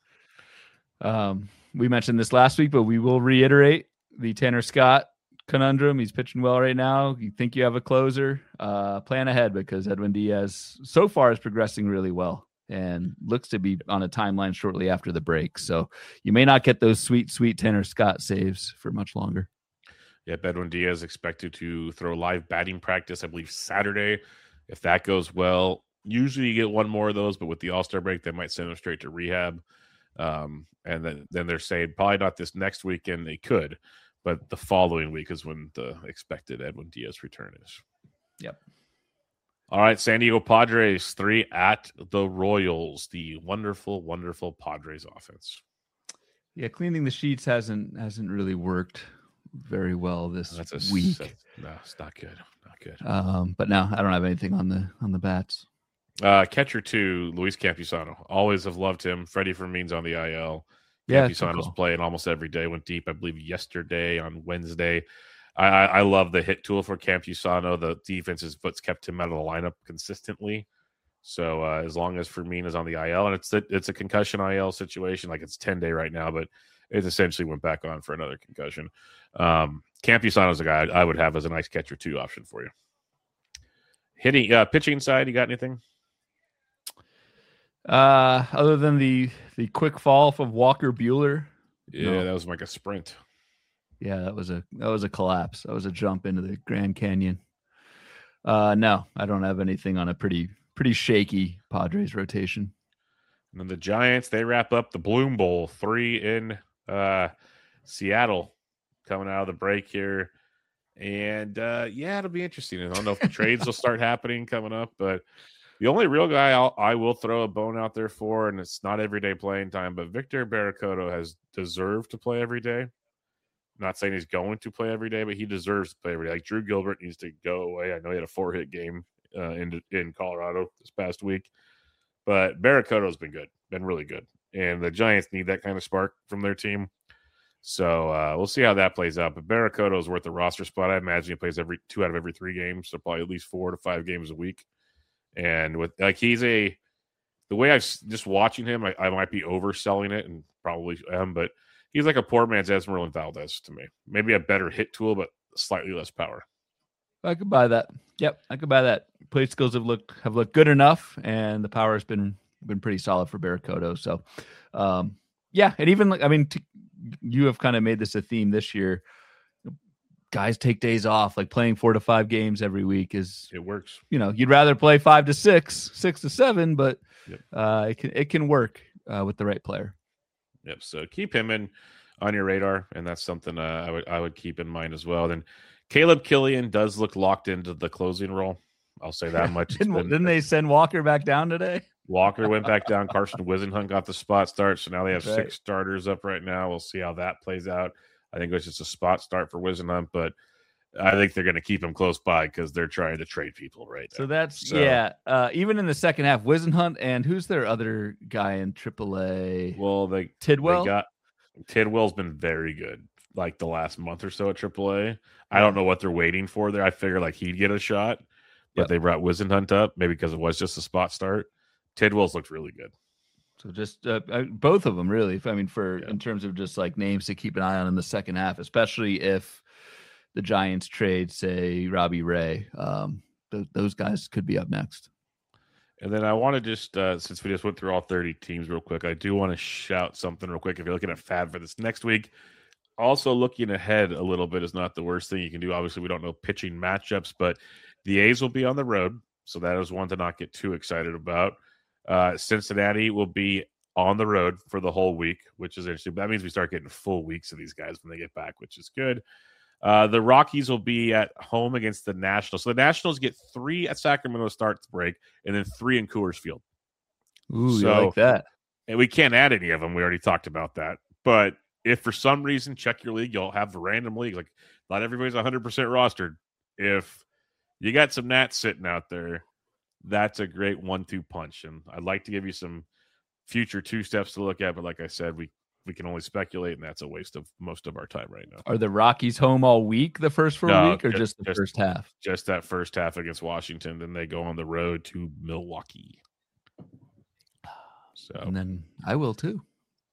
Um, we mentioned this last week, but we will reiterate the Tanner Scott conundrum. He's pitching well right now. You think you have a closer, uh, plan ahead because Edwin Diaz so far is progressing really well and looks to be on a timeline shortly after the break. So you may not get those sweet, sweet Tanner Scott saves for much longer. Yeah, Edwin Diaz expected to throw live batting practice, I believe, Saturday. If that goes well, usually you get one more of those, but with the All-Star break, they might send him straight to rehab. Um, and then, then they're saying probably not this next weekend. They could, but the following week is when the expected Edwin Diaz return is. Yep. All right, San Diego Padres, three at the Royals, the wonderful, wonderful Padres offense. Yeah, cleaning the sheets hasn't hasn't really worked very well this that's a, week. That's, no, it's not good. Not good. Um, but no, I don't have anything on the on the bats. Uh, catcher two, Luis Campusano. Always have loved him. Freddie Fermin's on the I L. Yeah, Campusano's cool. Playing almost every day. Went deep, I believe, yesterday on Wednesday. I, I, I love the hit tool for Campusano. The defense's foot's kept him out of the lineup consistently. So uh, as long as Fermin is on the I L, and it's a, it's a concussion I L situation, like it's ten day right now, but it essentially went back on for another concussion. Um, Campusano's a guy I would have as a nice catcher two option for you. Hitting, uh, pitching side, you got anything? Uh, other than the the quick fall off of Walker Buehler. Yeah, no. That was like a sprint. Yeah, that was a that was a collapse. That was a jump into the Grand Canyon. Uh, no, I don't have anything on a pretty pretty shaky Padres rotation. And then the Giants, they wrap up the Bloom Bowl, three in uh, Seattle, coming out of the break here. And uh, yeah, it'll be interesting. I don't know if the trades will start happening coming up, but the only real guy I'll, I will throw a bone out there for, and it's not everyday playing time, but Victor Barracoto has deserved to play every day. I'm not saying he's going to play every day, but he deserves to play every day. Like Drew Gilbert needs to go away. I know he had a four-hit game uh, in in Colorado this past week, but Barracoto's been good, been really good, and the Giants need that kind of spark from their team. So uh, we'll see how that plays out. But Barracoto's worth the roster spot. I imagine he plays every two out of every three games, so probably at least four to five games a week. And with like he's a the way I've just watching him, I, I might be overselling it and probably am, but he's like a poor man's Esmeralda Valdez to me. Maybe a better hit tool, but slightly less power. I could buy that. Yep, I could buy that. Play skills have looked have looked good enough, and the power has been been pretty solid for Barracoto. So, um, yeah, and even like I mean, t- you have kind of made this a theme this year. Guys take days off, like playing four to five games every week is it works. You know, you'd rather play five to six, six to seven, but yep. uh, it can it can work uh, with the right player. Yep. So keep him in on your radar, and that's something uh, I would I would keep in mind as well. Then Caleb Killian does look locked into the closing role. I'll say that much. didn't, been, didn't they send Walker back down today? Walker went back down. Carson Wisenhunt got the spot start, so now they have right. six starters up right now. We'll see how that plays out. I think it was just a spot start for Wisenhunt, but I think they're going to keep him close by because they're trying to trade people right now. So that's, so, yeah, uh, even in the second half, Wisenhunt and who's their other guy in triple A? Well, they Tidwell? They got, Tidwell's been very good like the last month or so at triple A. I don't know what they're waiting for there. I figure like he'd get a shot, but yep. they brought Wisenhunt up maybe because it was just a spot start. Tidwell's looked really good. So just uh, both of them, really. I mean, for yeah. in terms of just like names to keep an eye on in the second half, especially if the Giants trade, say, Robbie Ray. Um, th- those guys could be up next. And then I want to just, uh, since we just went through all thirty teams real quick, I do want to shout something real quick. If you're looking at Fab for this next week, also looking ahead a little bit is not the worst thing you can do. Obviously, we don't know pitching matchups, but the A's will be on the road, so that is one to not get too excited about. Uh, Cincinnati will be on the road for the whole week, which is interesting. That means we start getting full weeks of these guys when they get back, which is good. Uh, the Rockies will be at home against the Nationals. So the Nationals get three at Sacramento to start the break, and then three in Coors Field. Ooh, so, you like that? And we can't add any of them. We already talked about that. But if for some reason, check your league, you'll have random leagues. Like, not everybody's one hundred percent rostered. If you got some Nats sitting out there, that's a great one two punch. And I'd like to give you some future two steps to look at. But like I said, we we can only speculate, and that's a waste of most of our time right now. Are the Rockies home all week, the first for no, a week, or just, just the just, first half? Just that first half against Washington. Then they go on the road to Milwaukee. So, and then I will too.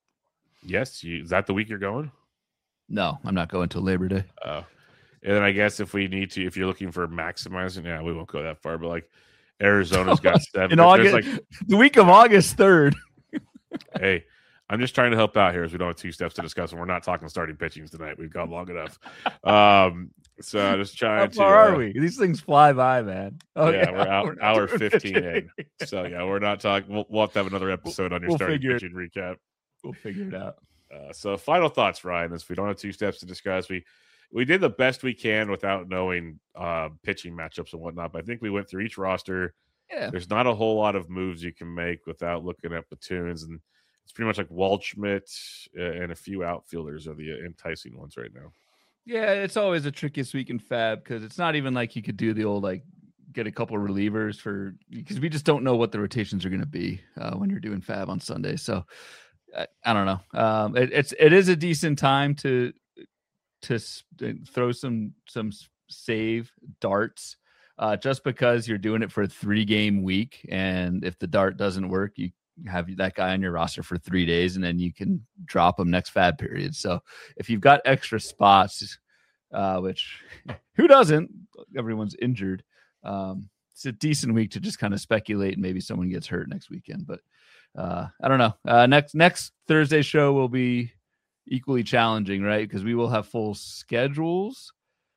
Yes, you, is that the week you're going? No, I'm not going till Labor Day. Oh, uh, and then I guess if we need to, if you're looking for maximizing, yeah, we won't go that far. But like Arizona's got seven in August, like, the week of August third. Hey, I'm just trying to help out here as we don't have two steps to discuss, and we're not talking starting pitchings tonight. We've got long enough. Um, so I'm just trying How to. How far uh, are we? These things fly by, man. Oh, yeah, yeah, we're out we're hour fifteen in. So yeah, we're not talking. We'll, we'll have to have another episode on your we'll starting pitching it. recap. We'll figure it out. Uh, so final thoughts, Ryan. Is we don't have two steps to discuss. We we did the best we can without knowing uh, pitching matchups and whatnot. But I think we went through each roster. Yeah. There's not a whole lot of moves you can make without looking at platoons, and it's pretty much like Waldschmidt and a few outfielders are the enticing ones right now. Yeah, it's always the trickiest week in Fab because it's not even like you could do the old like get a couple of relievers for because we just don't know what the rotations are going to be uh, when you're doing Fab on Sunday. So I, I don't know. Um, it, it's it is a decent time to to throw some some save darts. Uh, just because you're doing it for a three game week. And if the dart doesn't work, you have that guy on your roster for three days and then you can drop him next Fab period. So if you've got extra spots, uh, which who doesn't, everyone's injured. Um, it's a decent week to just kind of speculate and maybe someone gets hurt next weekend, but uh, I don't know. Uh, next, next Thursday show will be equally challenging, right? Because we will have full schedules.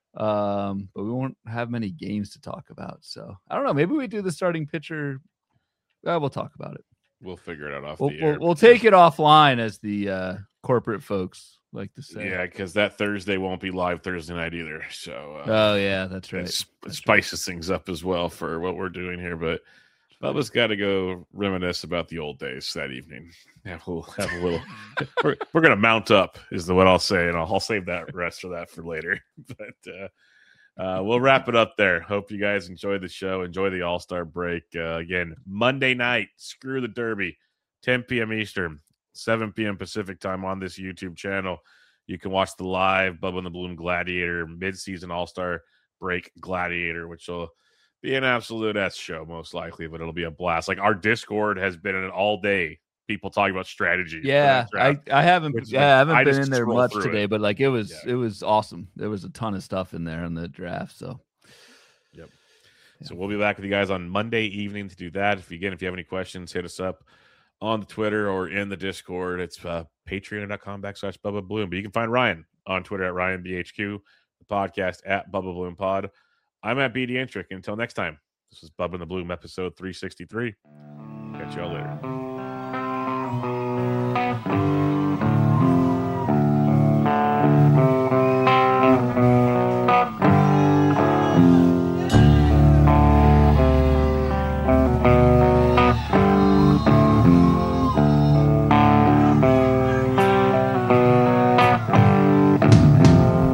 Um, but we won't have many games to talk about. So I don't know. Maybe we do the starting pitcher. Uh, we'll talk about it. We'll figure it out off we'll, the air. We'll, we'll take it offline, as the uh, corporate folks like to say. Yeah, because that Thursday won't be live Thursday night either. So. Uh, oh yeah, that's right. It that's spices right. things up as well for what we're doing here, but. Bubba's got to go reminisce about the old days that evening. Yeah, we'll have a little. we're we're gonna mount up, is the what I'll say, and I'll, I'll save that rest of that for later. But uh, uh, we'll wrap it up there. Hope you guys enjoyed the show. Enjoy the All Star break. Uh, again, Monday night. Screw the Derby, ten p.m. Eastern, seven p.m. Pacific time on this YouTube channel. You can watch the live Bubba and the Balloon Gladiator mid-season All Star break Gladiator, which will be an absolute S show, most likely, but it'll be a blast. Like our Discord has been in it all day. People talking about strategy. Yeah, I, I haven't. Yeah, like, I haven't I been in there much today, it. but like it was, yeah. it was awesome. There was a ton of stuff in there in the draft. So, yep. Yeah. So we'll be back with you guys on Monday evening to do that. If you, again, if you have any questions, hit us up on the Twitter or in the Discord. It's uh, patreon.com backslash Bubba Bloom. But you can find Ryan on Twitter at Ryan B H Q, the podcast at Bubba Bloom Pod. I'm at B D Entrick. Until next time, this is Bubba and the Bloom episode three sixty-three. Catch y'all later.